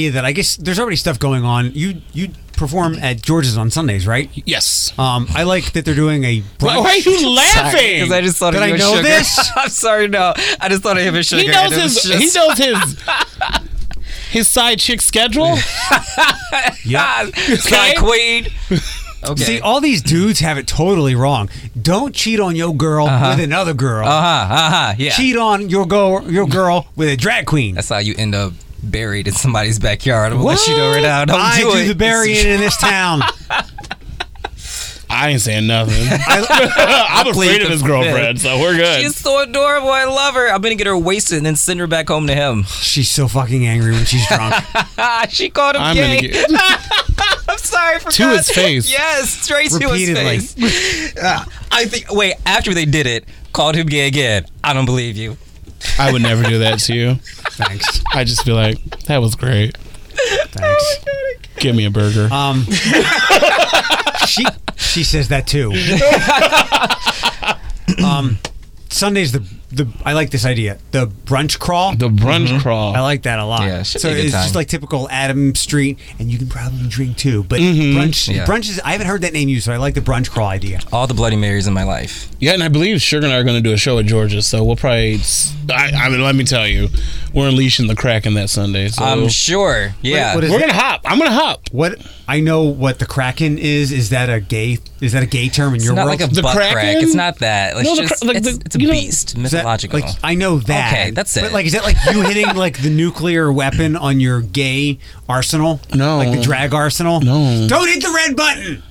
S1: idea that I guess there's already stuff going on. You you perform at George's on Sundays, right?
S2: Yes.
S1: Um, I like that they're doing a brunch.
S2: Why are you laughing?
S3: Because I just thought
S1: Did
S3: of
S1: I
S3: you and
S1: know
S3: sugar.
S1: this?
S3: I'm sorry, no. I just thought of him and sugar.
S2: He knows
S3: and it was
S2: his.
S3: just-
S2: He knows his. His side chick schedule.
S1: Yeah.
S3: Sky Queen. Okay.
S1: See, all these dudes have it totally wrong. Don't cheat on your girl
S3: Uh-huh.
S1: with another girl.
S3: Uh huh. Uh huh. Yeah.
S1: Cheat on your girl, your girl with a drag queen.
S3: That's how you end up buried in somebody's backyard. I'm gonna let you know right now. Don't
S1: I
S3: do,
S1: do
S3: it.
S1: the burying in this town.
S2: I ain't saying nothing. I'm afraid
S3: plead
S2: of
S3: the
S2: his girlfriend, so we're good.
S3: She's so adorable. I love her. I'm gonna get her wasted and then send her back home to him.
S1: She's so fucking angry when she's drunk.
S3: She called him
S2: I'm
S3: gay.
S2: gonna get
S3: I'm sorry for
S2: to his face.
S3: Yes, straight
S1: Repeatedly.
S3: to his face. Uh, I think. Wait, after they did it, called him gay again. I don't believe you.
S2: I would never do that to you.
S1: Thanks.
S2: I just feel like that was great.
S1: Thanks.
S2: Give me a burger.
S1: Um, she she says that too. um, Sunday's the the I like this idea. The brunch crawl.
S2: the brunch crawl.
S1: I like that a lot.
S3: Yeah, should
S1: so
S3: be a good
S1: it's
S3: time.
S1: just like typical Adam Street, and you can probably drink too. But
S2: Mm-hmm.
S1: brunch,
S3: Yeah.
S1: brunch is I haven't heard that name used, so I like the brunch crawl idea.
S3: All the Bloody Marys in my life.
S2: Yeah, and I believe Sugar and I are going to do a show at George's, so we'll probably. I, I mean, let me tell you, we're unleashing the Kraken that Sunday. So
S3: I'm sure. Yeah.
S1: what is-
S2: we're gonna hop. I'm gonna hop.
S1: What I know what the Kraken is. Is that a gay? Is that a gay term in
S3: it's
S1: your
S3: not
S1: world?
S3: like a
S2: The
S3: butt crack.
S2: Kraken?
S3: It's not that. It's
S2: No, the
S3: just
S2: cra- like
S3: it's,
S2: the-
S3: it's a
S2: you know-
S3: beast,
S1: Is that-
S3: mythological.
S1: like I know that.
S3: Okay, that's it.
S1: But like, is that like you hitting like the nuclear weapon on your gay arsenal?
S2: No.
S1: Like the drag arsenal?
S2: No.
S1: Don't hit the red button.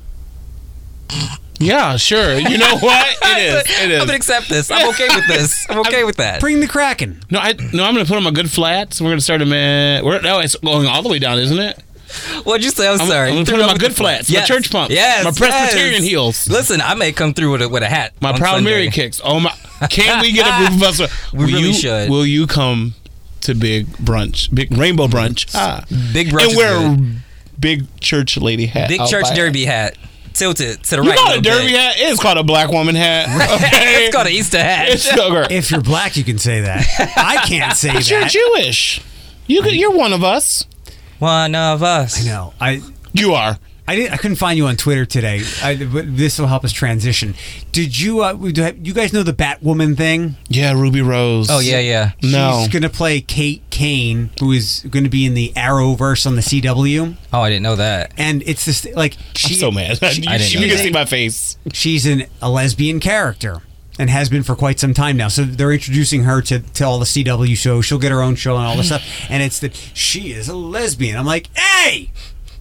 S2: Yeah, sure. You know what? It is. It
S3: I'm gonna
S2: is.
S3: accept this. I'm okay with this. I'm okay with that.
S1: Bring the Kraken.
S2: No, I no. I'm gonna put on my good flats. We're gonna start them at. We're, no, it's going all the way down, isn't it?
S3: What'd you say? I'm,
S2: I'm,
S3: sorry.
S2: I'm gonna
S3: Threw
S2: put on
S3: up
S2: my
S3: with
S2: good
S3: the-
S2: flats,
S3: Yes.
S2: my church pumps,
S3: yes,
S2: my Presbyterian
S3: yes.
S2: heels.
S3: Listen, I may come through with a with a hat.
S2: My
S3: on
S2: Proud
S3: Sunday.
S2: Mary kicks. Oh my! Can we get a group of us?
S3: We
S2: Will
S3: really
S2: you,
S3: should.
S2: Will you come to big brunch, big rainbow brunch? Ah.
S3: Big brunch
S2: and
S3: is
S2: wear a
S3: good.
S2: big church lady hat.
S3: Big
S2: I'll
S3: church
S2: buy it.
S3: derby hat. Tilted to the
S2: You
S3: right.
S2: call it a
S3: little
S2: derby
S3: bit.
S2: hat? It's called a black woman hat. Okay.
S3: It's called an Easter hat.
S2: It's sugar.
S1: If you're black, you can say that. I can't say
S2: But you're
S1: that.
S2: Jewish. You could, you're one of us.
S3: One of us.
S1: I know. I
S2: You are.
S1: I didn't. I couldn't find you on Twitter today. I, but this will help us transition. Did you? Uh, you guys know the Batwoman thing?
S2: Yeah, Ruby Rose.
S3: Oh yeah, yeah.
S2: No.
S1: She's gonna play Kate Kane, who is going to be in the Arrowverse on the C W.
S3: Oh, I didn't know that.
S1: And it's this like she,
S2: I'm so mad.
S1: she-
S2: you
S3: I didn't
S2: you
S3: know
S2: can
S3: that.
S2: see my face.
S1: she's an, a lesbian character and has been for quite some time now. So they're introducing her to, to all the C W shows. She'll get her own show and all this stuff. And it's that she is a lesbian. I'm like, hey.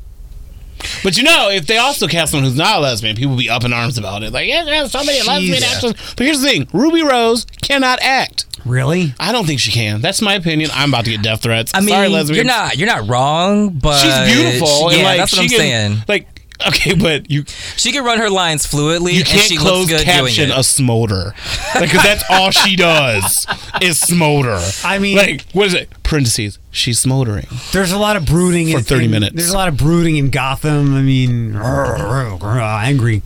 S2: But you know, if they also cast someone who's not a lesbian, people will be up in arms about it. Like, yeah, there's so many lesbian
S1: Jesus.
S2: actors. But here's the thing: Ruby Rose cannot act.
S1: Really?
S2: I don't think she can. That's my opinion. I'm about to get death threats.
S3: I mean,
S2: Sorry, lesbians.
S3: you're not you're not wrong, but
S2: She's beautiful.
S3: Yeah,
S2: and like,
S3: that's what
S2: she
S3: I'm
S2: can,
S3: saying.
S2: Like, okay, but you
S3: She can run her lines fluidly,
S2: you
S3: and
S2: can't
S3: she
S2: close
S3: looks good doing
S2: caption
S3: it.
S2: a smolder because that's all she does is smolder.
S1: I mean-
S2: like, what is it? Parentheses. She's smoldering.
S1: There's a lot of brooding
S2: For
S1: in,
S2: thirty
S1: in-
S2: minutes.
S1: There's a lot of brooding in Gotham. I mean, angry.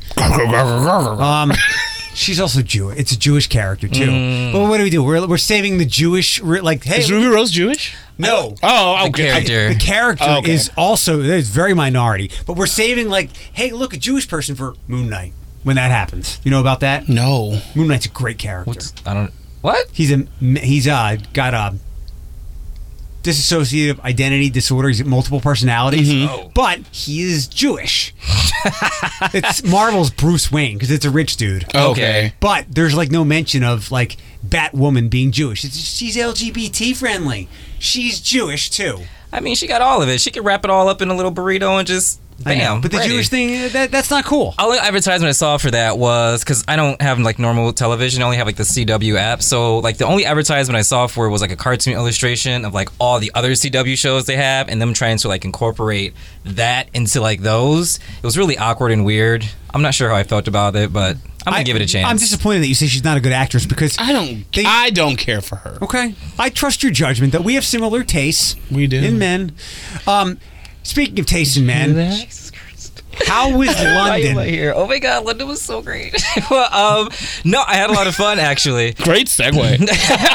S1: Um, she's also Jewish. It's a Jewish character too.
S3: Mm.
S1: But what do we do? We're, we're saving the Jewish. re- Like, hey,
S2: Is Ruby Rose Jewish?
S1: no.
S2: Oh,
S3: The
S2: okay.
S3: character.
S1: The character
S2: Oh, okay.
S1: is also is very minority, but we're saving like, hey, look, a Jewish person for Moon Knight when that happens. You know about that?
S2: No.
S1: Moon Knight's a great character.
S3: What's, I don't. What?
S1: He's a he's uh got a dissociative identity disorder. He's got multiple personalities,
S3: Oh.
S1: but he is Jewish. It's Marvel's Bruce Wayne because it's a rich dude.
S2: Okay.
S1: But there's like no mention of like Batwoman being Jewish. It's, she's L G B T friendly. She's Jewish too.
S3: I mean, she got all of it. She could wrap it all up in a little burrito and just
S1: I know,
S3: bam.
S1: but the
S3: ready.
S1: Jewish thing that that's not cool.
S3: Only advertisement I saw for that was because I don't have like normal television. I only have like the C W app. So like the only advertisement I saw for it was like a cartoon illustration of like all the other C W shows they have and them trying to like incorporate that into like those. It was really awkward and weird. I'm not sure how I felt about it, but I'm gonna
S1: I-
S3: give it a chance.
S1: I'm disappointed that you say she's not a good actress because
S2: I don't.
S1: They-
S2: I don't care for her.
S1: okay, I trust your judgment that we have similar tastes.
S2: We do.
S1: in men. Um, speaking of taste in men,
S3: Jesus Christ.
S1: How was
S3: Why am I
S1: London?
S3: here? Oh my God, London was so great. well, um, no, I had a lot of fun actually.
S2: Great segue.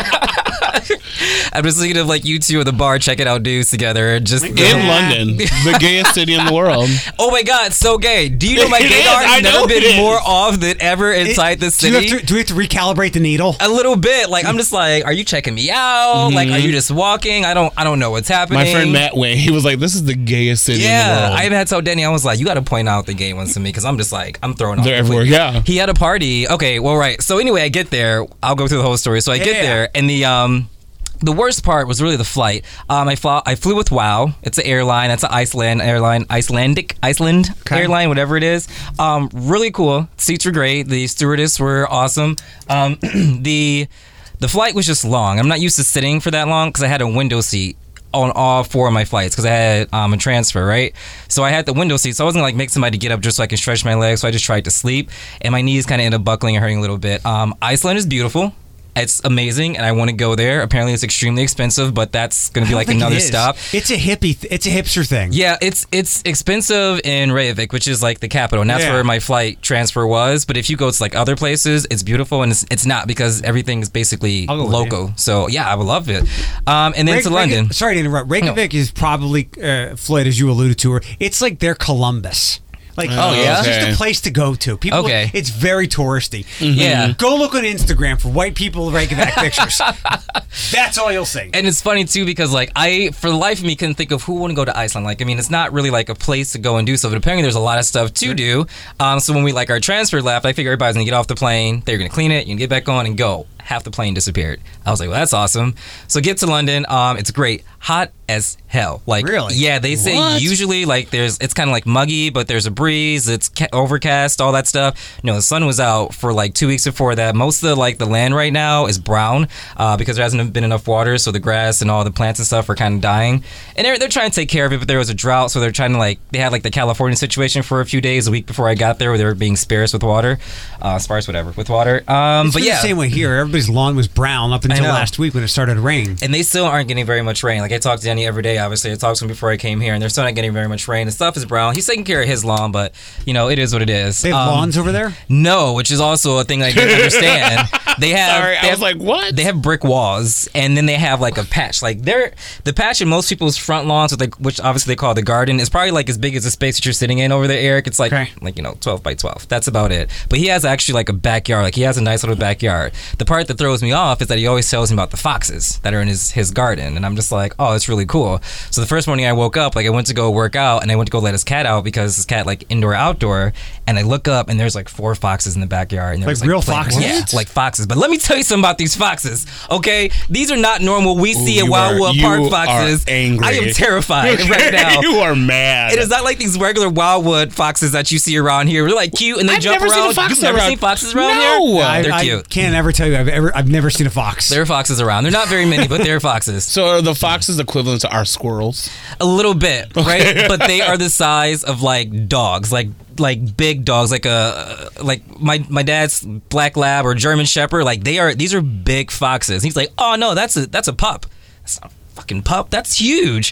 S3: I'm just thinking of like you two at the bar checking out dudes together and just
S2: In London, the gayest city in the world.
S3: Oh my God, so gay. Do you know my
S2: It is,
S3: gaydar
S2: I
S3: has
S2: know
S3: never
S2: it
S3: been
S2: is.
S3: more off than ever inside the
S1: Do, you
S3: city?
S1: have to, do we have to recalibrate the needle?
S3: A little bit. Like I'm just like, are you checking me out? Like, are you just walking? I don't I don't know what's happening.
S2: My friend Matt Wayne, he was like, "This is the gayest city in the
S3: Yeah,
S2: world."
S3: I even had told Danny, I was like, you got to point out the gay ones to me because I'm just like, I'm throwing off.
S2: They're
S3: the
S2: everywhere.
S3: fleet.
S2: Yeah.
S3: He had a party. Okay, well, right. So anyway, I get there. I'll go through the whole story. So I get
S1: Yeah.
S3: there, and the um. The worst part was really the flight. Um, I flew, I flew with WOW. It's an airline. That's an Iceland airline, Icelandic, Iceland
S1: Okay.
S3: airline, whatever it is. Um, really cool. Seats were great. The stewardess were awesome. Um, the the flight was just long. I'm not used to sitting for that long because I had a window seat on all four of my flights because I had um, a transfer, right? So I had the window seat, so I wasn't like make somebody get up just so I can stretch my legs. So I just tried to sleep, and my knees kind of ended up buckling and hurting a little bit. Um, Iceland is beautiful. It's amazing, and I want to go there. Apparently, it's extremely expensive, but that's going to be
S1: I
S3: like
S1: don't think
S3: another
S1: it is.
S3: stop.
S1: It's a hippie. Th- it's a hipster thing.
S3: Yeah, it's it's expensive in Reykjavik, which is like the capital, and that's
S1: Yeah.
S3: where my flight transfer was. But if you go to like other places, it's beautiful, and it's, it's not because everything is basically
S1: I'll go with
S3: local. So yeah, I would love it. Um, and then
S1: Reyk-
S3: to London.
S1: Reyk- sorry to interrupt. Reykjavik is probably, uh, Floyd, as you alluded to, her. It's like their Columbus. Like,
S2: Oh,
S3: yeah?
S1: it's just
S2: okay.
S1: a place to go to. People,
S3: Okay.
S1: it's very touristy.
S3: Yeah.
S1: Go look on Instagram for white people Reykjavik pictures. That's all you'll see.
S3: And it's funny too because like I, for the life of me, couldn't think of who would go to Iceland. Like I mean, it's not really like a place to go and do so. But apparently, there's a lot of stuff to do. Um, so when we like our transfer left, I figure everybody's gonna get off the plane. They're gonna clean it. You can get back on and go. Half the plane disappeared. I was like, well, that's awesome. So get to London. Um, it's great. Hot as hell. Like
S1: Really?
S3: Yeah, they say
S2: What?
S3: usually like there's it's kind of like muggy, but there's a breeze. It's ca- overcast, all that stuff. No, the sun was out for like two weeks before that. Most of the like the land right now is brown uh, because there hasn't been enough water, so the grass and all the plants and stuff are kind of dying. And they're they're trying to take care of it, but there was a drought, so they're trying to like they had like the California situation for a few days a week before I got there, where they were being sparse with water, uh, sparse whatever with water. Um,
S1: It's
S3: but
S1: been
S3: yeah.
S1: the same way here. Everybody's lawn was brown up until
S3: know.
S1: last week when it started to rain.
S3: And they still aren't getting very much rain. Like I talked to Danny every day, obviously. I talked to him before I came here, and they're still not getting very much rain. The stuff is brown. He's taking care of his lawn, but you know it is what it is.
S1: They have
S3: Um,
S1: lawns over there?
S3: No, which is also a thing I didn't understand. They have.
S2: Sorry,
S3: they
S2: I
S3: have-
S2: was like, what?
S3: They have brick walls, and then they have like a patch. Like they're the patch in most people's front lawns, with like, which obviously they call the garden, is probably like as big as the space that you're sitting in over there, Eric. It's like
S1: Okay.
S3: like you know twelve by twelve. That's about it. But he has actually like a backyard. Like he has a nice little backyard. The part that throws me off is that he always tells me about the foxes that are in his his garden, and I'm just like, oh, it's really cool. So the first morning I woke up, like I went to go work out, and I went to go let his cat out because his cat like indoor outdoor, and I look up and there's like four foxes in the backyard, and there's
S1: Like real
S3: playing-
S1: foxes?
S3: Yeah, like foxes. But let me tell you something about these foxes. Okay, these are not normal. We see
S2: Ooh,
S3: at
S2: you
S3: Wildwood
S2: are-
S3: Park
S2: you
S3: foxes.
S2: are angry.
S3: I am terrified right now.
S2: You are mad.
S3: It is not like these regular Wildwood foxes that you see around here. They're like cute and they
S2: I've
S3: jump
S2: never seen
S3: around.
S2: a fox
S3: You've never
S2: around.
S3: seen foxes around
S2: No.
S3: here?
S1: I,
S3: They're
S1: I
S3: cute.
S1: can't ever tell you I've ever I've never seen a fox.
S3: There are foxes around. They're not very many, but they're foxes.
S2: So are the foxes equivalent to our squirrels?
S3: A little bit, right? But they are the size of like dogs, like like big dogs, like a like my my dad's black lab or German shepherd. Like they are. These are big foxes. He's like, oh no, that's a that's a pup. That's not a fucking pup. That's huge.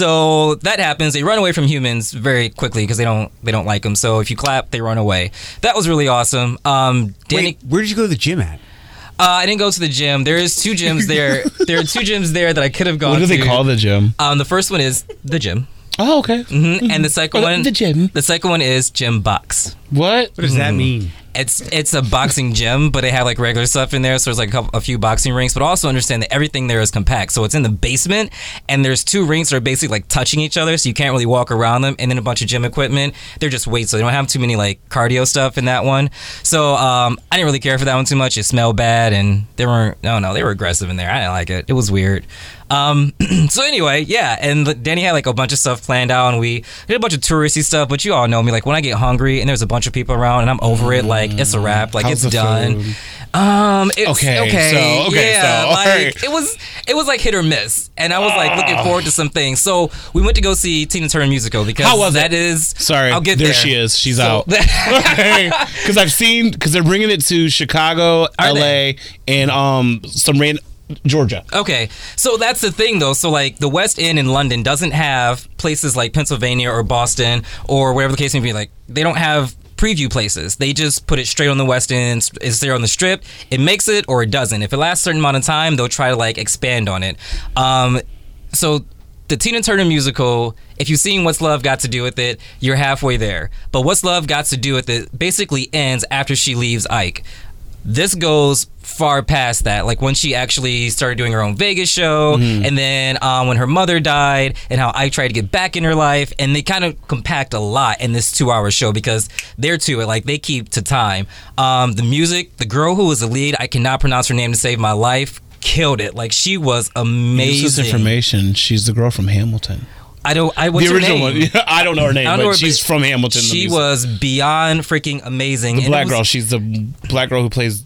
S3: So that happens. They run away from humans very quickly because they don't they don't like them. So if you clap, they run away. That was really awesome. Um, Danny.
S1: Wait, where did you go to the gym at?
S3: Uh, I didn't go to the gym. There is two gyms there. There are two gyms there that I could have gone
S2: What do
S3: to.
S2: they call the gym?
S3: Um, the first one is the gym.
S2: Oh, okay.
S3: hmm And the second
S2: Oh,
S3: one,
S2: the gym.
S3: The second one is Gym Box.
S2: What?
S1: What does that mean?
S3: It's it's a boxing gym, but they have like regular stuff in there. So there's like a, couple, a few boxing rings, but also understand that everything there is compact. So it's in the basement, and there's two rings that are basically like touching each other, so you can't really walk around them. And then a bunch of gym equipment. They're just weights, so they don't have too many like cardio stuff in that one. So um, I didn't really care for that one too much. It smelled bad, and they weren't. No, no, they were aggressive in there. I didn't like it. It was weird. Um, so anyway, yeah, and the- Danny had like a bunch of stuff planned out, and we did a bunch of touristy stuff. But you all know me, like when I get hungry and there's a bunch of people around, and I'm over it, like it's a wrap, like
S2: How's
S3: it's
S2: the
S3: done.
S2: food?
S3: Um, it's
S2: Okay,
S3: okay,
S2: so- okay,
S3: yeah,
S2: so,
S3: like
S2: alright.
S3: it was, it was like hit or miss, and I was like looking forward to some things. So we went to go see Tina Turner musical because
S2: How was
S3: that
S2: it?
S3: is
S2: Sorry,
S3: I'll get
S2: there
S3: there.
S2: she is. She's
S3: So-
S2: out. Because I've seen, because they're bringing it to Chicago,
S3: Are
S2: L A, and um some rain. Georgia.
S3: Okay, so that's the thing though. So like the West End in London doesn't have places like Pennsylvania or Boston or whatever the case may be. Like they don't have preview places. They just put it straight on the West End. It's there on the Strip. It makes it or it doesn't. If it lasts a certain amount of time, they'll try to like expand on it. Um, so the Tina Turner musical, if you've seen What's Love Got to Do With It, you're halfway there. But What's Love Got to Do With It basically ends after she leaves Ike. This goes far past that. Like when she actually started doing her own Vegas show, mm-hmm. and then um, when her mother died, and how Ike tried to get back in her life, and they kind of compact a lot in this two-hour show because they're to it. Like they keep to time. Um, the music, the girl who was the lead, I cannot pronounce her name to save my life, killed it. Like she was amazing.
S2: Useless information. She's the girl from Hamilton.
S3: I don't. I what's
S2: the original
S3: her name?
S2: one. I don't know her name, but her, she's but from Hamilton.
S3: She was beyond freaking amazing.
S2: The
S3: and
S2: black
S3: was,
S2: girl. She's the black girl who plays.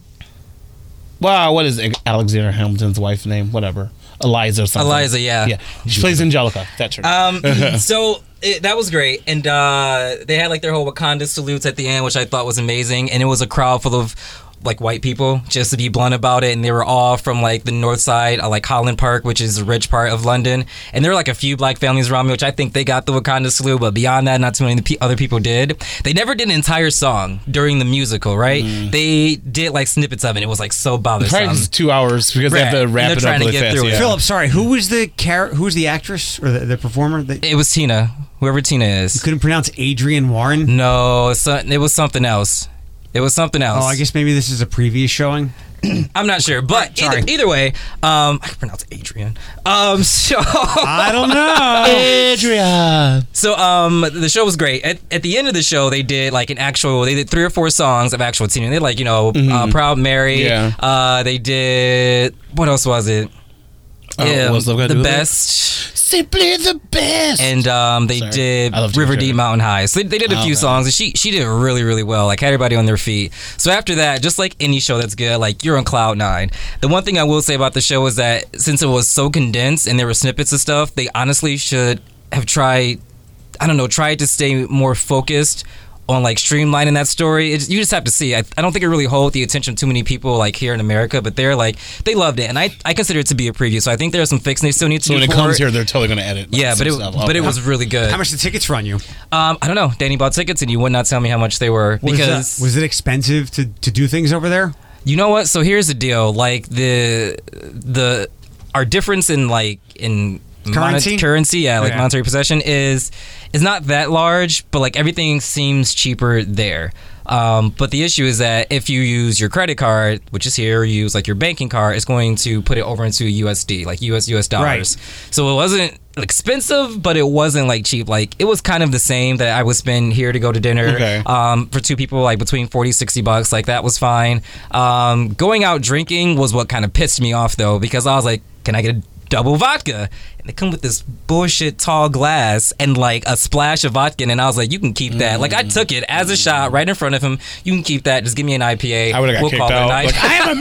S2: Wow, what is Alexander Hamilton's wife's name? Whatever, Eliza or something.
S3: Eliza, yeah,
S2: yeah. She plays Angelica. That's her name.
S3: Um, so it, that was great, and uh, they had like their whole Wakanda salutes at the end, which I thought was amazing, and it was a crowd full of like white people, just to be blunt about it, and they were all from like the north side, uh, like Holland Park, which is a rich part of London, and there were like a few black families around me, which I think they got the Wakanda salute, but beyond that, not too many p- other people did. They never did an entire song during the musical, right? Mm. They did like snippets of it. It was like so bothersome.
S2: Probably just two hours because right. they have to wrap it up really fast.
S1: Yeah. Philip, sorry, who was the char- who was the actress or the, the performer? That-
S3: it was Tina, whoever Tina is.
S1: You couldn't pronounce Adrienne Warren?
S3: No, so, it was something else. It was something else.
S1: Oh, I guess maybe this is a previous showing.
S3: I'm not sure, but either, either way, um, I can pronounce Adrian. Um, so
S1: I don't know,
S2: Adrian.
S3: So um, the show was great. At, at the end of the show, they did like an actual. They did three or four songs of actual Tina. They did like you know, mm-hmm. uh, "Proud Mary."
S2: Yeah.
S3: Uh, they did what else was it?
S2: Oh,
S3: yeah,
S2: what's the
S3: the best.
S2: Simply the best.
S3: And um, they Sorry. did River Deep Mountain High. So they, they did a oh, few man. songs, and she she did really, really well. Like, had everybody on their feet. So after that, just like any show that's good, like, you're on cloud nine. The one thing I will say about the show is that since it was so condensed and there were snippets of stuff, they honestly should have tried, I don't know, tried to stay more focused on like streamlining that story. It's, you just have to see. I, I don't think it really hold the attention of too many people like here in America, but they're like, they loved it, and I, I consider it to be a preview. So I think there's some fixing they still need to
S2: so
S3: do.
S2: when it
S3: for
S2: comes
S3: it.
S2: here, they're totally going to edit.
S3: Yeah, but it
S2: stuff.
S3: but
S2: okay.
S3: it was really good.
S1: How much did tickets run you?
S3: Um, I don't know. Danny bought tickets, and you would not tell me how much they were
S1: was
S3: because
S1: that, was it expensive to, to do things over there?
S3: You know what? So here's the deal. Like the the our difference in like in
S1: currency,
S3: mon- currency, yeah, like
S1: yeah.
S3: monetary possession is is not that large, but like everything seems cheaper there. Um, but the issue is that if you use your credit card, which is here, or you use like your banking card, it's going to put it over into U S D, like U S U S dollars.
S1: Right.
S3: So it wasn't expensive, but it wasn't like cheap. Like it was kind of the same that I would spend here to go to dinner.
S2: Okay.
S3: Um, for two people, like between forty, sixty bucks, like that was fine. Um, going out drinking was what kind of pissed me off though, because I was like, can I get a double vodka? And they come with this bullshit tall glass and like a splash of vodka, and I was like, you can keep that. Mm. Like I took it as a shot right in front of him. You can keep that. Just give me an I P A.
S2: I would have got
S3: we'll
S2: kicked
S3: call
S2: out.
S3: It a night.
S2: Like, I am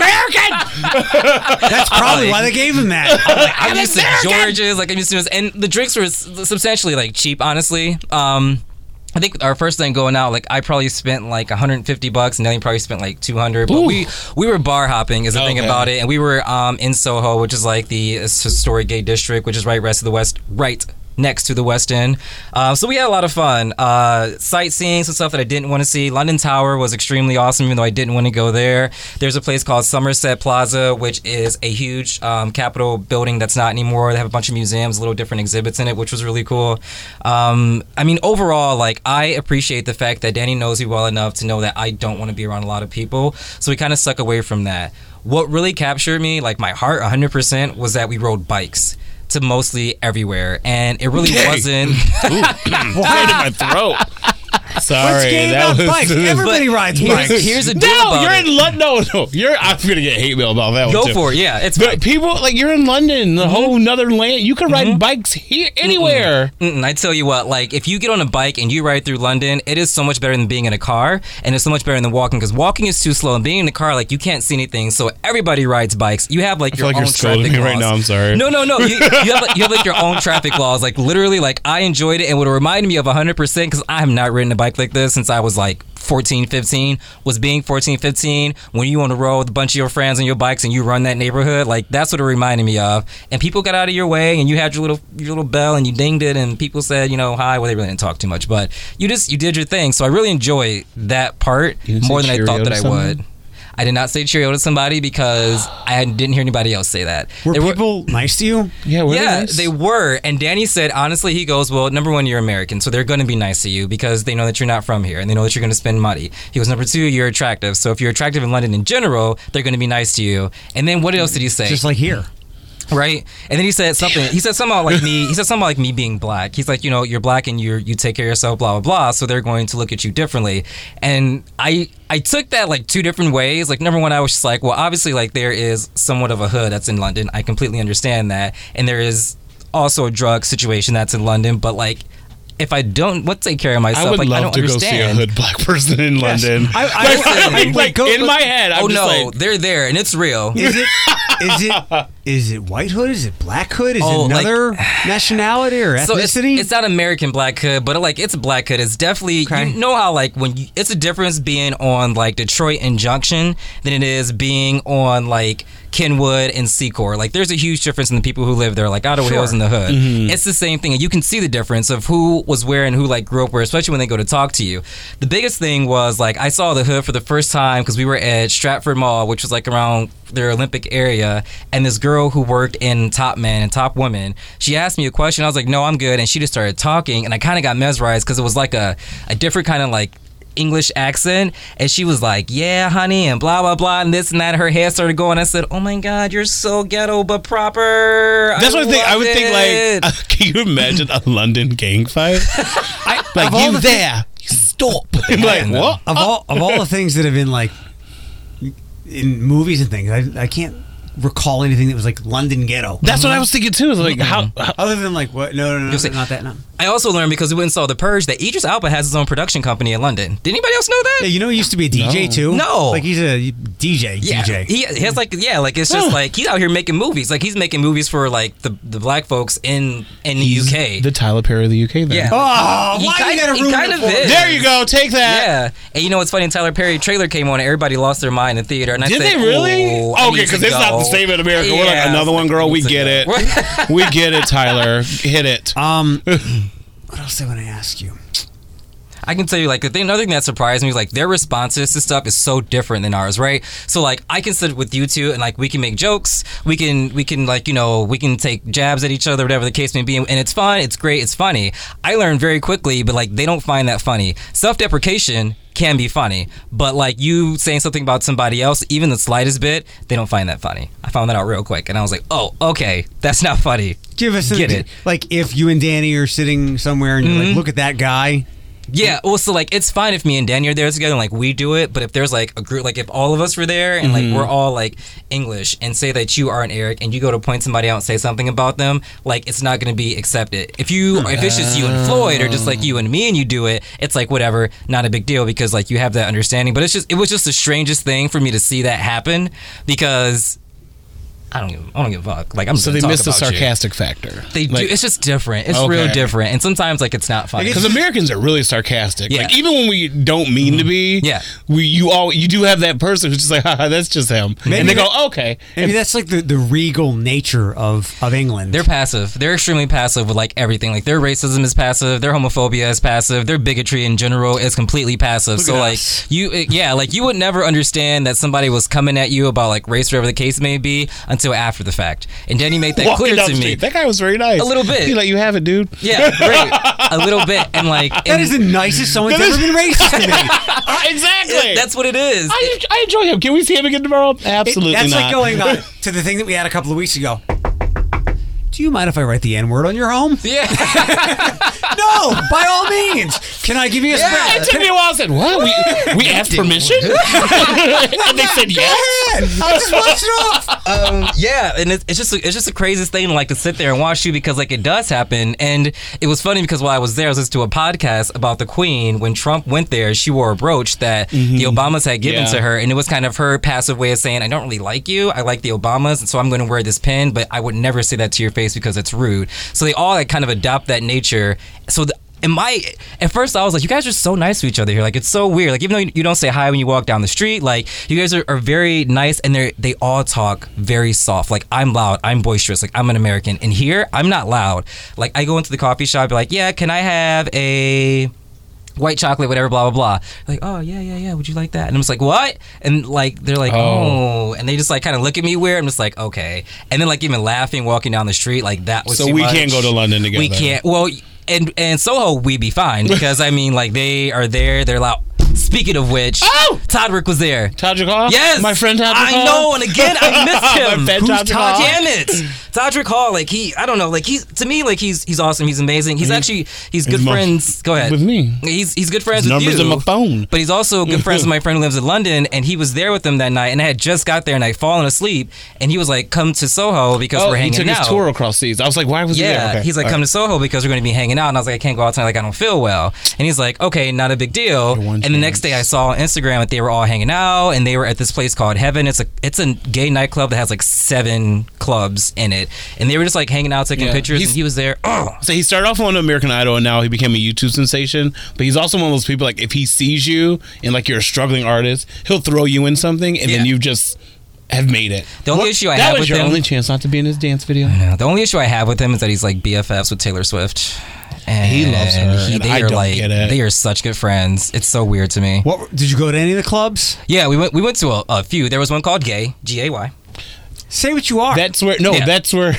S2: American.
S1: That's probably why they gave him that.
S3: I'm, like, I'm, I'm used
S2: American.
S3: to George's. Like I'm used to this, and the drinks were substantially like cheap, honestly. Um, I think our first thing going out, like I probably spent like one hundred fifty bucks, and Nelly probably spent like two hundred. But
S2: Ooh.
S3: we we were bar hopping is the
S2: okay.
S3: thing about it, and we were um, in Soho, which is like the historic gay district, which is right rest of the west, right next to the West End. Uh, so we had a lot of fun. Uh, sightseeing, some stuff that I didn't want to see. London Tower was extremely awesome, even though I didn't want to go there. There's a place called Somerset Plaza, which is a huge um, Capitol building that's not anymore. They have a bunch of museums, little different exhibits in it, which was really cool. Um, I mean, overall, like I appreciate the fact that Danny knows me well enough to know that I don't want to be around a lot of people. So we kind of stuck away from that. What really captured me, like my heart one hundred percent, was that we rode bikes to mostly everywhere, and it really
S2: okay.
S3: wasn't.
S2: Ooh, right in my throat. Sorry,
S1: What's gay
S2: that
S1: about
S2: was,
S1: bikes? Everybody rides
S3: here's,
S1: bikes.
S3: Here's the deal
S2: no,
S3: about
S2: you're
S3: it.
S2: in London. No, no, you're. I'm gonna get hate mail about that
S3: Go
S2: one too.
S3: for it. Yeah, it's
S2: but
S3: fine.
S2: people like you're in London, the mm-hmm. whole northern land. You can ride
S3: mm-hmm.
S2: bikes here anywhere.
S3: Mm-mm. Mm-mm. I tell you what, like if you get on a bike and you ride through London, it is so much better than being in a car, and it's so much better than walking because walking is too slow, and being in the car, like you can't see anything. So everybody rides bikes. You have like
S2: I
S3: your
S2: feel like
S3: own
S2: you're scolding
S3: traffic
S2: me
S3: laws.
S2: right now. I'm sorry.
S3: No, no, no. You, you have like, you have like your own traffic laws. Like literally, like I enjoyed it, and would remind me of one hundred percent because I have not ridden a bike like this since I was like fourteen, fifteen was being fourteen, fifteen when you on the road with a bunch of your friends on your bikes and you run that neighborhood. Like, that's what it reminded me of. And people got out of your way and you had your little your little bell and you dinged it and people said, you know, hi. Well, they really didn't talk too much, but you just you did your thing. So I really enjoy that part more than I thought that I would. I did not say cheerio to somebody because I didn't hear anybody else say that.
S1: Were
S3: They
S1: people nice to you?
S2: Yeah, were
S3: yeah,
S2: they nice?
S3: they were. And Danny said, honestly, he goes, well, number one, you're American, so they're going to be nice to you because they know that you're not from here and they know that you're going to spend money. He goes, number two, you're attractive. So if you're attractive in London in general, they're going to be nice to you. And then what else did he say?
S1: Just like here.
S3: Right, and then he said something. He said something about like me. He said something about like me being black. He's like, you know, you're black and you you take care of yourself, blah blah blah. So they're going to look at you differently. And I I took that like two different ways. Like number one, I was just like, well, obviously, like there is somewhat of a hood that's in London. I completely understand that, and there is also a drug situation that's in London. But like, if I don't, what take care of myself?
S2: I would
S3: like,
S2: love
S3: I don't
S2: to
S3: understand.
S2: go see a hood black person in London.
S1: I, I,
S2: like,
S1: I,
S2: like, like,
S1: go,
S2: in
S1: go,
S2: my head, I'm
S3: oh
S2: just
S3: no,
S2: like,
S3: they're there and it's real.
S1: Is it is it is it white hood? Is it black hood? Is
S3: Oh,
S1: it
S3: like-
S1: another nationality or
S3: So it's,
S1: ethnicity?
S3: it's not American black hood, but like it's a black hood. It's definitely
S1: Okay.
S3: you know how like when you, it's a difference being on like Detroit and Junction than it is being on like Kenwood and Secor. Like there's a huge difference in the people who live there, like Ottawa
S1: Sure.
S3: Hills in the hood.
S2: Mm-hmm.
S3: It's the same thing, and you can see the difference of who was where and who like grew up where, especially when they go to talk to you. The biggest thing was like I saw the hood for the first time because we were at Stratford Mall, which was like around their Olympic area, and this girl who worked in Top Man and Top Woman, she asked me a question. I was like, no, I'm good, and she just started talking, and I kind of got mesmerized because it was like a, a different kind of like English accent, and she was like, yeah, honey, and blah blah blah, and this and that. Her hair started going. I said, oh my god, you're so ghetto but proper.
S2: that's
S3: I
S2: what I think. I
S3: love
S2: would
S3: it.
S2: think like, uh, can you imagine a London gang fight?
S1: I,
S2: Like
S1: of all
S2: you
S1: the
S2: there, you stop. I'm like
S3: no.
S2: what?
S1: Of all of all the things that have been like in movies and things, I, I can't recall anything that was like London ghetto.
S2: That's what I was thinking too. Is like how, how
S1: Other than like what? No, no, no,
S3: You'll see.
S1: no not that. No.
S3: I also learned because we went and saw The Purge that Idris Elba has his own production company in London. Did anybody else know that?
S1: Yeah, you know he used to be a D J
S2: No.
S1: too.
S3: No.
S1: like he's a D J.
S3: Yeah,
S1: D J.
S3: he, he has like yeah, like it's just like he's out here making movies. Like he's making movies for like the, the black folks in in the U K.
S2: the Tyler Perry of the U K. Then.
S3: Yeah.
S1: Oh,
S3: He
S1: why
S3: kind-
S1: you gotta
S3: he
S1: ruin
S3: kind
S1: it
S3: of
S1: for me?
S3: is.
S2: There you go. Take that.
S3: Yeah, and you know what's funny? Tyler Perry trailer came on, and everybody lost their mind in the theater. And I
S2: Did
S3: said,
S2: they really?
S3: "Oh, I
S2: Okay,
S3: need
S2: because
S3: to
S2: it's not
S3: go."
S2: the same in America. We're like
S3: Yeah,
S2: another one, girl. We
S3: let's
S2: get
S3: go.
S2: it. We get it, Tyler. Hit it.
S1: Um, what else do I want to ask you?
S3: I can tell you, like, the thing, another thing that surprised me was, like, their responses to stuff is so different than ours, right? So, like, I can sit with you two and, like, we can make jokes. We can, we can, like, you know, we can take jabs at each other, whatever the case may be. And it's fun. It's great. It's funny. I learned very quickly, but, like, they don't find that funny. Self-deprecation can be funny, but, like, you saying something about somebody else, even the slightest bit, they don't find that funny. I found that out real quick. And I was like, oh, okay, that's not funny.
S1: Give us an
S3: Get
S1: exa-
S3: it.
S1: Like if you and Danny are sitting somewhere and you're like, look at that guy.
S3: Yeah, well, so like it's fine if me and Danny are there together and like we do it, but if there's like a group, like if all of us were there and like we're all like English and say that you aren't Eric and you go to point somebody out and say something about them, like it's not going to be accepted. If you, if it's just you and Floyd or just like you and me and you do it, it's like whatever, not a big deal because like you have that understanding. But it's just, it was just the strangest thing for me to see that happen because I don't give, I don't give a fuck. Like I'm just
S2: So
S3: gonna
S2: they
S3: talk
S2: missed the
S3: about you.
S2: sarcastic factor.
S3: They
S2: Like,
S3: do. It's just different. It's
S2: Okay.
S3: real different, and sometimes like it's not funny.
S2: because Americans are really sarcastic.
S3: Yeah.
S2: Like even when we don't mean to be,
S3: Yeah.
S2: we you all you do have that person who's just like, haha, that's just him,
S1: Maybe
S2: and they
S1: that-
S2: go, okay.
S1: Maybe that's like the, the regal nature of, of England.
S3: They're passive. They're extremely passive with like everything. Like their racism is passive. Their homophobia is passive. Their bigotry in general is completely passive.
S1: Look
S3: so
S1: at
S3: like
S1: us.
S3: you, uh, yeah, like you would never understand that somebody was coming at you about like race, whatever the case may be, until after the fact. And Danny made that
S2: Walking
S3: clear
S2: down
S3: to
S2: the
S3: me.
S2: street, that guy was very nice.
S3: A little bit.
S2: He's like, you have it, dude.
S3: Yeah, great. A little bit, and like
S1: that
S3: and
S1: is the nicest someone's
S2: That
S1: ever
S2: is-
S1: been racist to me.
S2: Uh, exactly.
S3: that's what it is.
S2: I, I enjoy him. Can we see him again tomorrow? Absolutely
S1: That's
S2: not.
S1: like going uh, to the thing that we had a couple of weeks ago. Do you mind if I write the N word on your home?
S3: Yeah.
S1: No, by all means. Can I give you a
S3: Yeah,
S1: spread?
S2: It took me a while. I said, "What? We we asked permission?" And they said, "Yes."
S1: I just watched it off.
S3: um, yeah, and it's, it's just it's just the craziest thing like to sit there and watch you because like it does happen, and it was funny because while I was there, I was listening to a podcast about the Queen. When Trump went there, she wore a brooch that the Obamas had given
S2: Yeah.
S3: to her, and it was kind of her passive way of saying, "I don't really like you. I like the Obamas, and so I'm going to wear this pin, but I would never say that to your face because it's rude." So they all like kind of adopt that nature. So the, And my, at first I was like, you guys are so nice to each other here. Like, it's so weird. Like, even though you, you don't say hi when you walk down the street, like, you guys are, are very nice, and they they all talk very soft. Like, I'm loud, I'm boisterous, like, I'm an American. And here, I'm not loud. Like, I go into the coffee shop, be like, yeah, can I have a white chocolate, whatever, blah, blah, blah. Like, oh, yeah, yeah, yeah, would you like that? And I'm just like, what? And, like, they're like, oh. oh. And they just, like, kind of look at me weird. I'm just like, okay. And then, like, even laughing, walking down the street, like, that was
S2: so
S3: too
S2: we
S3: much.
S2: can't go to London together.
S3: We can't. Well, and and Soho, we be fine because I mean, like they are there. They're loud. Speaking of which,
S2: oh!
S3: Todrick was there.
S2: Todrick Hall?
S3: Yes,
S2: my friend Todrick Hall.
S3: I know, and again, I missed him.
S2: my friend
S3: Who's
S2: Todrick
S3: Todd?
S2: Hall?
S3: Damn it, Todrick Hall. Like he, I don't know. Like he's to me, like he's he's awesome. He's amazing. He's, he's actually he's good
S2: he's
S3: friends. Go ahead
S2: with me.
S3: He's he's good friends
S2: His
S3: with
S2: numbers
S3: you.
S2: in my phone.
S3: But he's also good friends with my friend who lives in London, and he was there with them that night. And I had just got there, and I'd fallen asleep, and he was like, "Come to Soho because
S2: oh,
S3: we're hanging out."
S2: he took
S3: out.
S2: his tour across seas. I was like, "Why was
S3: yeah,
S2: he there?" Okay.
S3: He's like,
S2: All
S3: "Come
S2: right.
S3: to Soho because we're going to be hanging out." And I was like, "I can't go out tonight. Like I don't feel well." And he's like, "Okay, not a big deal." And the next day, I saw on Instagram that they were all hanging out, and they were at this place called Heaven. It's a it's a gay nightclub that has like seven clubs in it, and they were just like hanging out, taking
S2: Yeah.
S3: pictures.
S2: He's-
S3: And he was there. Oh,
S2: So he started off on American Idol, and now he became a YouTube sensation. But he's also one of those people, like, if he sees you and, like, you're a struggling artist, he'll throw you in something, and
S3: Yeah.
S2: then you just have made it.
S3: The only
S2: What-
S3: issue I
S2: that
S3: have
S2: was
S3: with
S2: your
S3: him-
S2: only chance not to be in his dance video.
S3: Yeah, the only issue I have with him is that he's like B F Fs with Taylor Swift. And
S2: He loves her, and
S3: they
S2: I
S3: are
S2: don't
S3: like
S2: get it.
S3: they are such good friends. It's so weird to me.
S1: What did you go to any of the clubs?
S3: Yeah, we went we went to a, a few. There was one called Gay, G A Y.
S1: Say what you are.
S2: That's where, no,
S3: Yeah.
S2: that's where.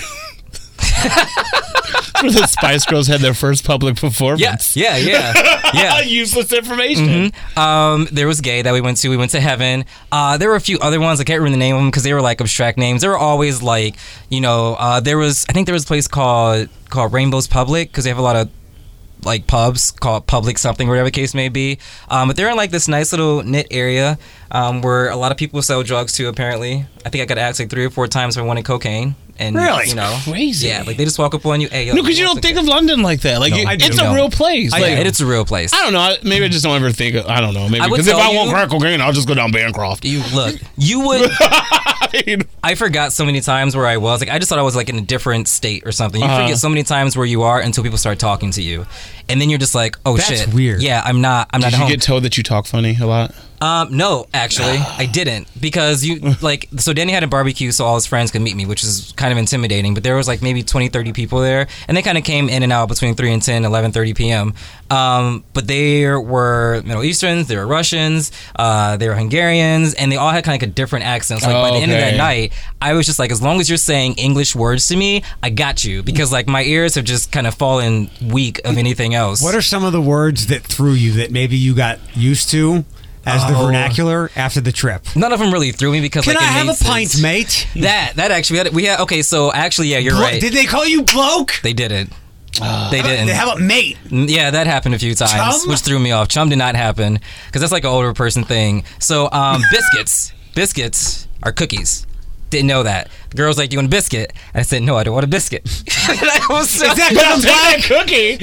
S2: Where the Spice Girls had their first public performance.
S3: Yeah, yeah, yeah, yeah.
S2: Useless information.
S3: Um, there was Gay that we went to. We went to Heaven. Uh, there were a few other ones. I can't remember the name of them because they were like abstract names. They were always like, you know, uh, there was. I think there was a place called called Rainbow's Public because they have a lot of like pubs called Public something, whatever the case may be. Um, but they're in like this nice little knit area um, where a lot of people sell drugs too. Apparently, I think I got asked like three or four times if I wanted cocaine. And
S1: Really?
S3: you know,
S2: Crazy.
S3: Yeah, like they just walk up on you. Hey, yo,
S2: No, because you
S3: want
S2: don't
S3: some
S2: think of London like that. Like,
S1: No,
S2: it-
S1: I do.
S2: it's a
S3: No.
S2: real place.
S3: I-
S2: Like,
S3: yeah, it's a real place.
S2: I don't know. I- Maybe I just don't ever think. Of, I don't know. Maybe
S3: I would
S2: because if
S3: tell
S2: I want
S3: you-
S2: crack cocaine, I'll just go down Bancroft.
S3: You look, you would.
S2: I mean,
S3: I forgot so many times where I was. Like I just thought I was like in a different state or something. You
S2: Uh-huh.
S3: forget so many times where you are until people start talking to you, and then you're just like, oh
S1: That's
S3: shit,
S1: weird.
S3: Yeah, I'm not. I'm not
S2: did
S3: at
S2: you
S3: home.
S2: get told that you talk funny a lot?
S3: Um, no, actually, I didn't because you like so Danny had a barbecue so all his friends could meet me, which is kind of intimidating. But there was like maybe twenty, thirty people there, and they kind of came in and out between three and ten, eleven thirty p.m. Um, but there were Middle Easterns, there were Russians, uh, there were Hungarians, and they all had kind of like a different accent. So like by the end of that
S2: Okay.
S3: night, I was just like, as long as you're saying English words to me, I got you because like my ears have just kind of fallen weak of anything else.
S1: What are some of the words that threw you that maybe you got used to as the
S3: Oh.
S1: vernacular after the trip?
S3: None of them really threw me because
S1: Can
S3: like
S1: I
S3: it
S1: have
S3: made
S1: a
S3: sense.
S1: pint, mate?
S3: That that actually we had, we had okay. So actually, yeah, you're
S1: Blo-
S3: right.
S1: Did they call you bloke?
S3: They didn't. They didn't.
S1: How about mate?
S3: Yeah, that happened a few times,
S1: Chum?
S3: which threw me off. Chum did not happen because that's like an older person thing. So um, biscuits, biscuits are cookies. Didn't know that. The girl was like, "Do you want a biscuit?" I said, "No, I don't want a biscuit." And I was so,
S1: Is that
S2: But I'll
S1: gum
S2: take that
S1: black?
S2: cookie.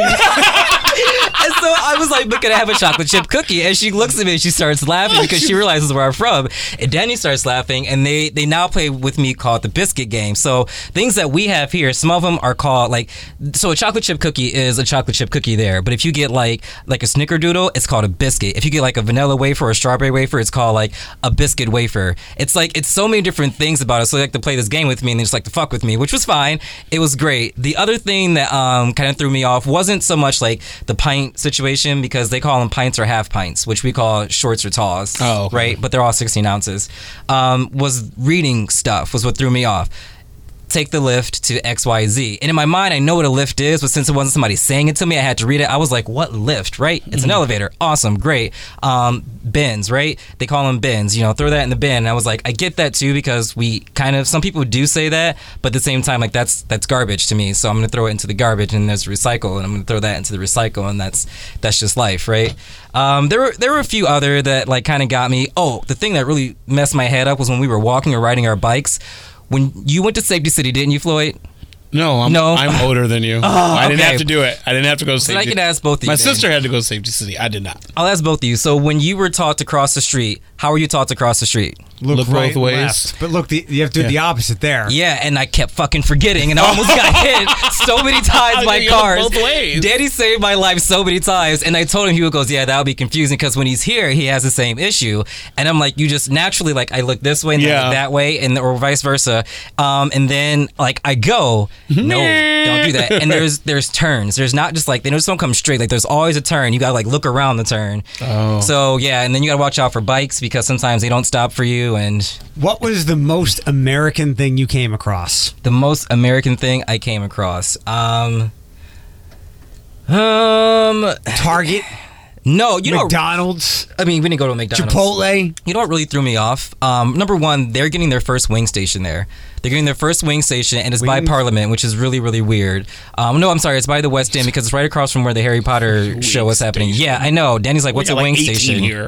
S3: and so I was like, "But can I have a chocolate chip cookie?" And she looks at me and she starts laughing because she realizes where I'm from. And Danny starts laughing, and they they now play with me called the biscuit game. So things that we have here, some of them are called like so a chocolate chip cookie is a chocolate chip cookie there. But if you get like like a snickerdoodle, it's called a biscuit. If you get like a vanilla wafer or a strawberry wafer, it's called like a biscuit wafer. It's like it's so many different things about it. So they like to play this game with me and they just like to fuck with me, which was fine. It was great. The other thing that um kind of threw me off wasn't so much like the pint situation because they call them pints or half pints, which we call shorts or taws,
S2: Oh, okay.
S3: right? But they're all sixteen ounces. Um, was reading stuff was what threw me off. Take the lift to X Y Z. And in my mind, I know what a lift is, but since it wasn't somebody saying it to me, I had to read it. I was like, what lift, right? It's an elevator. Awesome, great. Um, bins, right? They call them bins. You know, throw that in the bin. And I was like, I get that too because we kind of, some people do say that, but at the same time, like that's that's garbage to me. So I'm going to throw it into the garbage and there's recycle and I'm going to throw that into the recycle and that's that's just life, right? Um, there were there were a few other that like kind of got me. Oh, the thing that really messed my head up was when we were walking or riding our bikes. When you went to Safety City, didn't you, Floyd?
S2: No, I'm,
S3: No.
S2: I'm older than you. I didn't
S3: okay.
S2: have to do it. I didn't have to go to
S3: So
S2: Safety
S3: I can ask both of you.
S2: My
S3: then.
S2: sister had to go to Safety City. I did not.
S3: I'll ask both of you. So when you were taught to cross the street, how were you taught to cross the street?
S1: look,
S2: Look
S1: right
S2: both ways.
S1: and left. But look, the, you have to do
S2: Yeah.
S1: the opposite there.
S3: Yeah, and I kept fucking forgetting, and I almost got hit so many times by
S2: You go
S3: cars.
S2: both ways.
S3: Daddy saved my life so many times, and I told him, he goes, yeah, that would be confusing because when he's here, he has the same issue. And I'm like, you just naturally, like, I look this way and then I
S2: Yeah.
S3: look that way, and or vice versa. Um, and then, like, I go, no, don't do that. And there's there's turns. There's not just like, they just don't come straight. Like, there's always a turn. You gotta, like, look around the turn.
S2: Oh.
S3: So, yeah, and then you gotta watch out for bikes because sometimes they don't stop for you, and
S1: What was the most American thing you came across?
S3: the most American thing I came across. Um, um,
S1: Target,
S3: no, you know,
S1: McDonald's,
S3: I mean, we didn't go to a McDonald's.
S1: Chipotle.
S3: You know what really threw me off? Um, number one, they're getting their first wing station there. They're getting their first wing station, and it's by
S1: Wings?
S3: Parliament, which is really, really weird. Um, no, I'm sorry, it's by the West End because it's right across from where the Harry Potter show is happening. Yeah, I know. Danny's like, "What's a
S2: We got,
S3: wing
S2: like, eighteen
S3: station?"
S2: here.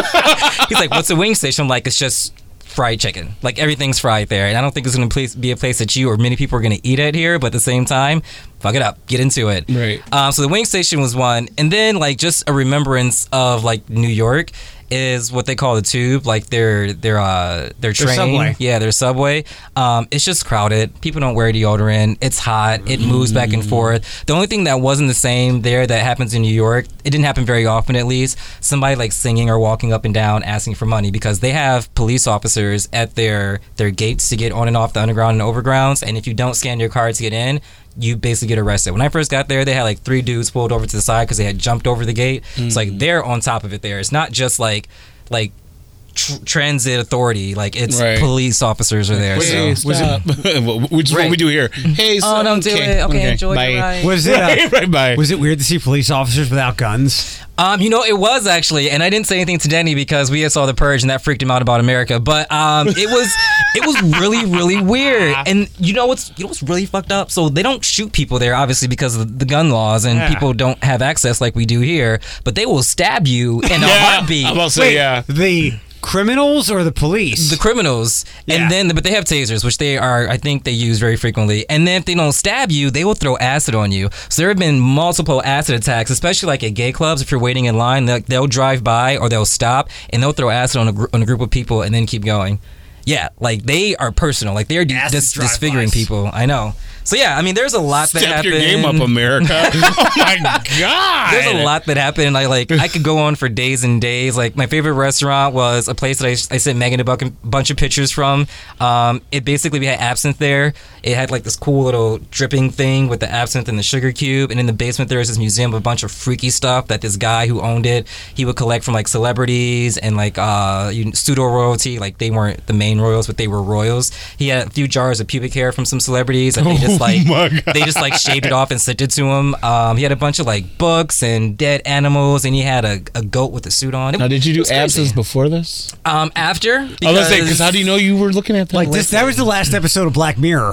S3: He's like, "What's a wing station?" I'm like, it's just fried chicken. Like, everything's fried there. And I don't think it's going to be a place that you or many people are going to eat at here. But at the same time, fuck it up. Get into it.
S2: Right.
S3: Um, so the wing station was one. And then, like, just a remembrance of, like, New York is what they call the tube, like their their uh their train,
S1: subway.
S3: yeah, their subway. Um, it's just crowded. People don't wear deodorant. It's hot. It moves back and forth. The only thing that wasn't the same there that happens in New York, it didn't happen very often at least. Somebody like singing or walking up and down asking for money because they have police officers at their their gates to get on and off the underground and overgrounds. And if you don't scan your card to get in, you basically get arrested. When I first got there, they had like three dudes pulled over to the side because they had jumped over the gate.
S2: Mm.
S3: It's like they're on top of it there. It's not just like like tr- transit authority. Like it's
S2: Right.
S3: police officers are there.
S2: Hey,
S3: So.
S2: stop. Which is
S3: Right.
S2: what we do here. Hey,
S3: Oh,
S2: son,
S3: don't do it. Okay, enjoy
S2: bye.
S3: your ride.
S1: Was it? Uh,
S2: Right, right, bye.
S1: was it weird to see police officers without guns?
S3: Um, you know, it was actually, and I didn't say anything to Denny because we had saw The Purge and that freaked him out about America. But um, it was it was really really weird. And you know what's you know what's really fucked up? So they don't shoot people there, obviously, because of the gun laws and
S1: Yeah.
S3: people don't have access like we do here. But they will stab you in a
S2: Yeah,
S3: heartbeat.
S2: I'm about to say,
S1: Wait,
S2: yeah.
S1: the criminals or the police?
S3: The criminals,
S1: Yeah.
S3: and then but they have tasers, which they are I think they use very frequently. And then if they don't stab you, they will throw acid on you. So there have been multiple acid attacks, especially like at gay clubs. If you're waiting in line, they'll, they'll drive by or they'll stop and they'll throw acid on a gr- on a group of people and then keep going. Yeah, like they are personal. Like they're
S1: Acid
S3: dis- disfiguring
S1: drive-bys.
S3: people. I know. So yeah, I mean, there's a lot that
S2: Step
S3: happened.
S2: your game up, America. Oh my God.
S3: There's a lot that happened. I like I could go on for days and days. Like my favorite restaurant was a place that I, I sent Megan a bu- bunch of pictures from. Um, it basically we had absinthe there. It had like this cool little dripping thing with the absinthe and the sugar cube. And in the basement there was this museum of a bunch of freaky stuff that this guy who owned it he would collect from like celebrities and like uh, pseudo royalty. Like they weren't the main royals, but they were royals. He had a few jars of pubic hair from some celebrities that they just like
S2: my God.
S3: they just like shaved it off and sent it to him. Um, he had a bunch of like books and dead animals, and he had a, a goat with a suit on. It,
S2: Now, did you
S3: it
S2: do
S3: was crazy.
S2: absence before this?
S3: Um, after,
S2: I was gonna say, because how do you know you were looking at that?
S1: like this, that was the last episode of Black Mirror.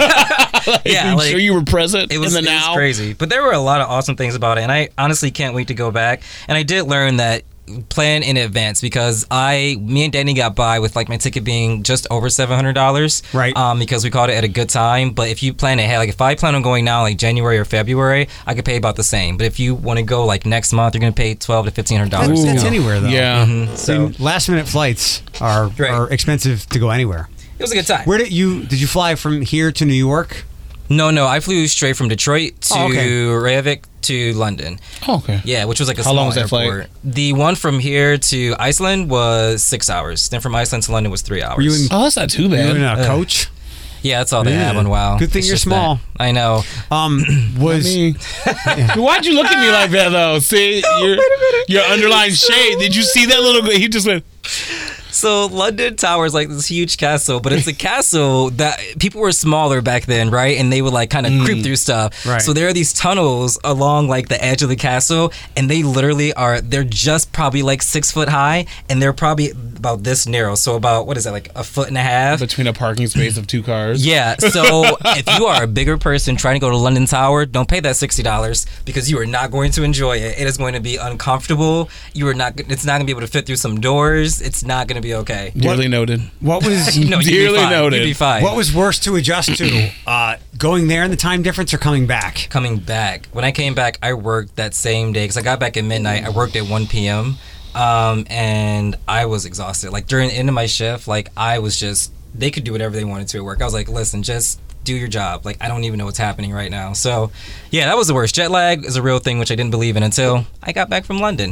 S3: Yeah,
S2: I'm
S3: like,
S2: sure you were present
S3: It was,
S2: in the
S3: it was
S2: now.
S3: crazy, but there were a lot of awesome things about it, and I honestly can't wait to go back. And I did learn that plan in advance because I, me and Danny got by with like my ticket being just over seven hundred dollars,
S1: Right.
S3: Um, because we caught it at a good time. But if you plan ahead, like if I plan on going now, like January or February, I could pay about the same. But if you want to go like next month, you're gonna pay twelve to fifteen hundred
S1: That's,
S3: dollars.
S1: that's anywhere though.
S2: Yeah.
S3: Mhm,
S1: I
S3: So
S1: mean, last minute flights are
S3: Right.
S1: are expensive to go anywhere.
S3: it was a good time.
S1: Where did you did you fly from here to New York?
S3: No, no, I flew straight from Detroit to
S1: Oh, okay.
S3: Reykjavik to London.
S2: Oh, okay.
S3: Yeah, which was like a
S2: How
S3: small
S2: long was that flight?
S3: airport. The one from here to Iceland was six hours. Then from Iceland to London was three hours.
S1: Were you in,
S2: Oh, that's not too
S1: you
S2: bad.
S1: in a
S3: Uh,
S1: coach?
S3: yeah, that's all they
S1: Yeah.
S3: have on WoW.
S1: Good thing
S3: It's
S1: you're
S3: just
S1: small.
S3: that. I know.
S1: Um,
S2: I
S1: was
S2: mean, why'd you look at me like that though? See, your your underlying shade. Did you see that little? He just went.
S3: So London Tower is like this huge castle, but it's a castle that people were smaller back then, right? And they would like kind of creep through stuff.
S1: Right.
S3: So there are these tunnels along like the edge of the castle, and they literally are. They're just probably like six foot high, and they're probably about this narrow. So about what is that, like a foot and a half?
S2: Between a parking space of two cars.
S3: Yeah, so if you are a bigger person trying to go to London Tower, don't pay that sixty dollars because you are not going to enjoy it. It is going to be uncomfortable. You are not. It's not going to be able to fit through some doors. It's not going to be okay.
S2: Dearly noted.
S1: what was
S3: No, you'd be
S2: Dearly
S3: fine.
S2: noted.
S3: You'd be fine.
S1: what was worse to adjust to? Uh, going there and the time difference, or coming back?
S3: Coming back. When I came back, I worked that same day because I got back at midnight. I worked at one p.m. um, and I was exhausted. Like during the end of my shift, like I was just they could do whatever they wanted to at work. I was like, listen, just do your job. Like I don't even know what's happening right now. So yeah, that was the worst. Jet lag is a real thing, which I didn't believe in until I got back from London.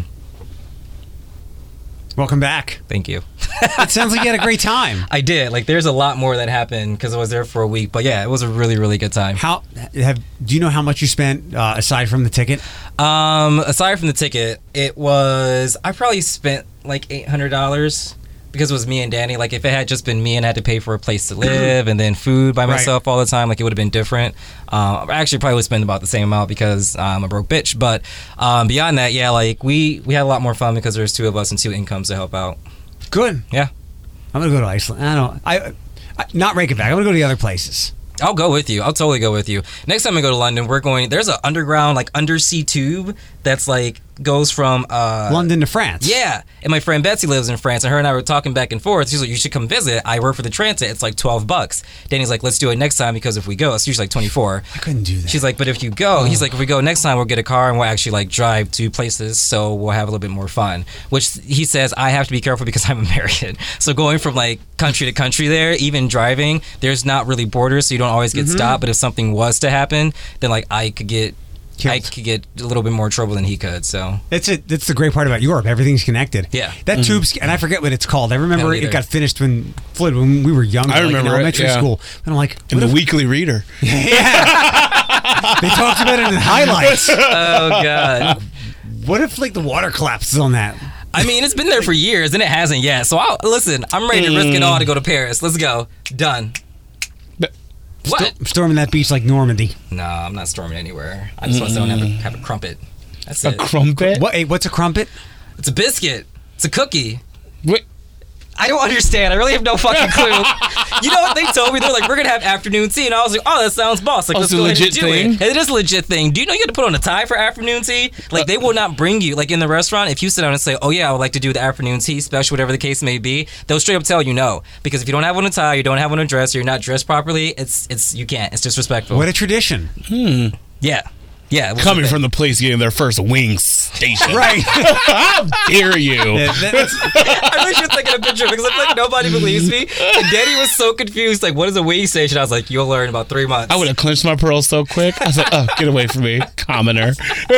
S1: Welcome back.
S3: Thank you.
S1: It sounds like you had a great time.
S3: I did. Like, there's a lot more that happened because I was there for a week. But yeah, it was a really, really good time.
S1: How have? Do you know how much you spent uh, aside from the ticket?
S3: Um, aside from the ticket, it was I probably spent like eight hundred dollars because it was me and Danny. Like, if it had just been me and I had to pay for a place to live and then food by myself right. all the time, like it would have been different. Um, I actually probably would spend about the same amount because I'm a broke bitch. But um, beyond that, yeah, like we we had a lot more fun because there's two of us and two incomes to help out.
S1: Good.
S3: Yeah.
S1: I'm gonna go to Iceland. I don't. I, I not Reykjavik. I'm gonna go to the other places.
S3: I'll go with you. I'll totally go with you. Next time I go to London, we're going. There's an underground, like undersea tube that's like goes from uh,
S1: London to France.
S3: Yeah, and my friend Betsy lives in France, and her and I were talking back and forth. She's like, "You should come visit." I work for the transit. It's like twelve bucks. Danny's like, "Let's do it next time because if we go, it's usually like twenty-four."
S1: I couldn't do that.
S3: She's like, "But if you go," oh. he's like, "If we go next time, we'll get a car and we'll actually like drive to places, so we'll have a little bit more fun." Which he says I have to be careful because I'm American. So going from like country to country there, even driving, there's not really borders, so you don't always get mm-hmm. stopped. But if something was to happen, then like I could get. Killed. I could get a little bit more trouble than he could. So
S1: that's it. That's the great part about Europe. Everything's connected.
S3: Yeah,
S1: that mm-hmm. tube's and I forget what it's called. I remember it got finished when Floyd when we were young.
S2: I remember
S1: like in elementary
S2: it, yeah.
S1: school. And I'm like,
S2: in the
S1: if,
S2: Weekly Reader.
S1: Yeah, they talked about it in highlights.
S3: Oh God,
S1: what if like the water collapses on that?
S3: I mean, it's been there for years and it hasn't yet. So I'll, listen, I'm ready to risk it all to go to Paris. Let's go. Done. What?
S1: St- storming that beach like Normandy.
S3: No, I'm not storming anywhere. I just want to have a, have a crumpet. That's
S2: a
S3: it.
S2: A crumpet?
S1: What? Hey, what's a crumpet?
S3: It's a biscuit. It's a cookie.
S2: What?
S3: I don't understand. I really have no fucking clue. You know what they told me? They're like, we're going to have afternoon tea. And I was like, oh, that sounds boss. Like,
S2: oh,
S3: let's
S2: it's
S3: go
S2: a
S3: ahead and
S2: legit
S3: do
S2: thing?
S3: it. It is a legit thing. Do you know you have to put on a tie for afternoon tea? Like, they will not bring you. Like, in the restaurant, if you sit down and say, oh, yeah, I would like to do the afternoon tea special, whatever the case may be, they'll straight up tell you no. Because if you don't have on a tie, you don't have on a dress, or you're not dressed properly, it's, it's you can't. It's disrespectful.
S1: What a tradition.
S2: Hmm.
S3: Yeah. Yeah,
S2: coming from the place getting their first wing station.
S1: Right.
S2: How dare you?
S1: Yeah, that's,
S3: I wish you were taking a picture because I'm like, nobody believes me. And Danny was so confused, like, what is a wing station? I was like, you'll learn in about three months.
S2: I would have clenched my pearls so quick. I was like, oh, get away from me, commoner.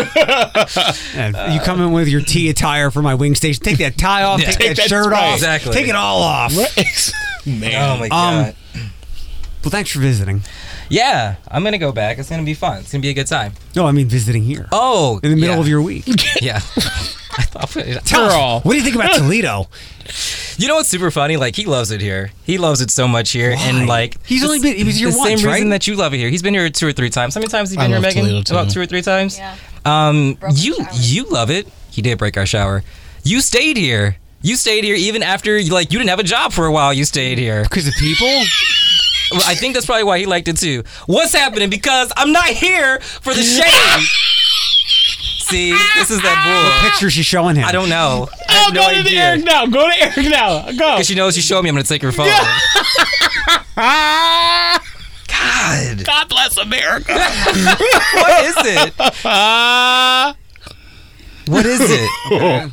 S1: Yeah, you come in with your tea attire for my wing station. Take that tie off, yeah. take, take that shirt
S2: right.
S1: off.
S3: Exactly.
S1: Take it all off.
S2: Right. Man.
S3: Oh, my God.
S1: Um, well, thanks for visiting.
S3: Yeah, I'm going to go back. It's going to be fun. It's going to be a good time.
S1: No, I mean visiting here.
S3: Oh.
S1: In the middle
S3: yeah.
S1: of your week.
S3: Yeah. I thought,
S1: Tell us, what do you think about Toledo?
S3: You know what's super funny? Like, he loves it here. He loves it so much here.
S1: Why?
S3: And, like...
S1: He's only been... He was here
S3: the
S1: once,
S3: same
S1: right?
S3: reason that you love it here. He's been here two or three times. How many times have you been
S2: I
S3: here,
S2: love
S3: Megan?
S2: Toledo, too.
S3: About two or three times?
S4: Yeah.
S3: Um,
S4: Broke
S3: you
S4: our shower.
S3: you love it. He did break our shower. You stayed here. You stayed here even after, like, you didn't have a job for a while. You stayed here.
S1: Because of people?
S3: Well, I think that's probably why he liked it too. What's happening? Because I'm not here for the shade. See, this is that bull.
S1: What picture is she showing him?
S3: I don't know. I
S2: Oh,
S3: have no
S2: go to the
S3: idea.
S2: Eric now. Go to Eric now. Go.
S3: Because she knows she showed me, I'm going to take her phone. God.
S2: God bless America.
S3: What is it?
S2: Uh,
S3: What is it?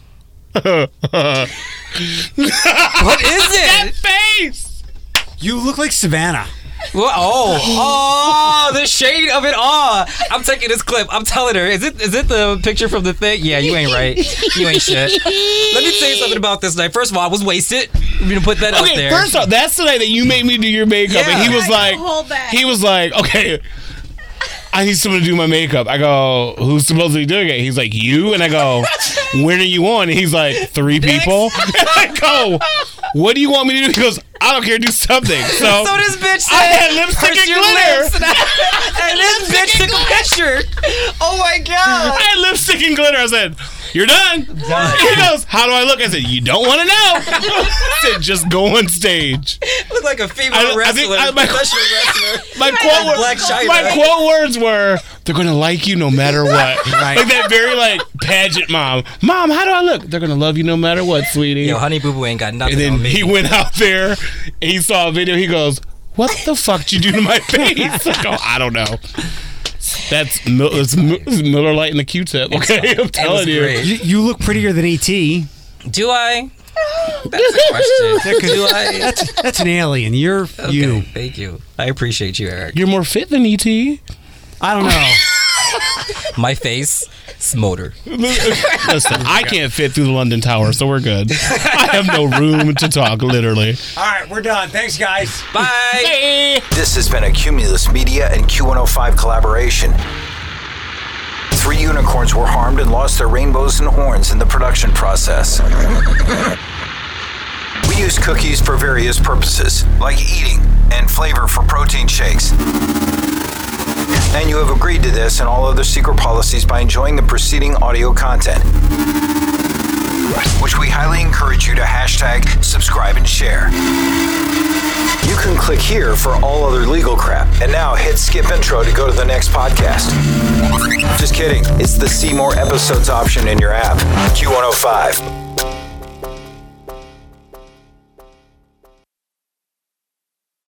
S3: What is
S2: that
S3: it?
S2: face.
S1: You look like Savannah.
S3: What? Oh, oh, the shade of it all. I'm taking this clip. I'm telling her, is it is it the picture from the thing? Yeah, you ain't right. You ain't shit. Let me tell you something about this night. First of all, I was wasted. I'm gonna put that out
S2: Okay,
S3: there.
S2: first off, that's the night that you made me do your makeup,
S3: Yeah.
S2: and he was like,
S4: Hold that.
S2: he was like, okay, I need someone to do my makeup. I go, who's supposed to be doing it? He's like, you, and I go, when are you on? And he's like, three people. And I go, what do you want me to do? He goes, I don't care, do something. So,
S3: So this bitch said,
S2: I had lipstick
S3: "Purse
S2: and
S3: your
S2: glitter."
S3: lips," And, I- and this bitch took a picture. Oh my god.
S2: I had lipstick and glitter. I said, you're done.
S3: Done.
S2: He goes, how do I look? I said, you don't want to know. I said, just go on stage.
S3: Look like a female
S2: I- I
S3: wrestler,
S2: think I- my-
S3: professional wrestler.
S2: My
S3: Like
S2: quote, wor-
S3: Black China.
S2: my quote words were, they're going to like you no matter what.
S1: Right.
S2: Like that very like pageant mom. Mom, how do I look? They're going to love you no matter what, sweetie.
S3: Yo, Honey Boo Boo ain't got nothing
S2: And then
S3: on me.
S2: he went out there and he saw a video. He goes, what the fuck did you do to my face? I go, I don't know. That's, Mil- it's M- it's Miller Lite and the Q-tip. Okay, I'm
S3: It was
S2: telling you.
S3: great.
S1: You, you look prettier than E T
S3: Do I? That's a question. Do I?
S1: That's, that's an alien. You're
S3: Okay,
S1: you.
S3: thank you. I appreciate you, Eric.
S2: You're more fit than E T.
S1: I don't know.
S3: My face, smolder.
S2: Listen, I can't fit through the London Tower, so we're good. I have no room to talk, literally.
S1: All right, we're done. Thanks, guys.
S3: Bye.
S5: This has been a Cumulus Media and Q one oh five collaboration. Three unicorns were harmed and lost their rainbows and horns in the production process. We use cookies for various purposes, like eating and flavor for protein shakes. And you have agreed to this and all other secret policies by enjoying the preceding audio content, which we highly encourage you to hashtag, subscribe, and share. You can click here for all other legal crap, and now hit skip intro to go to the next podcast. Just kidding, it's the see more episodes option in your app. Q one oh five.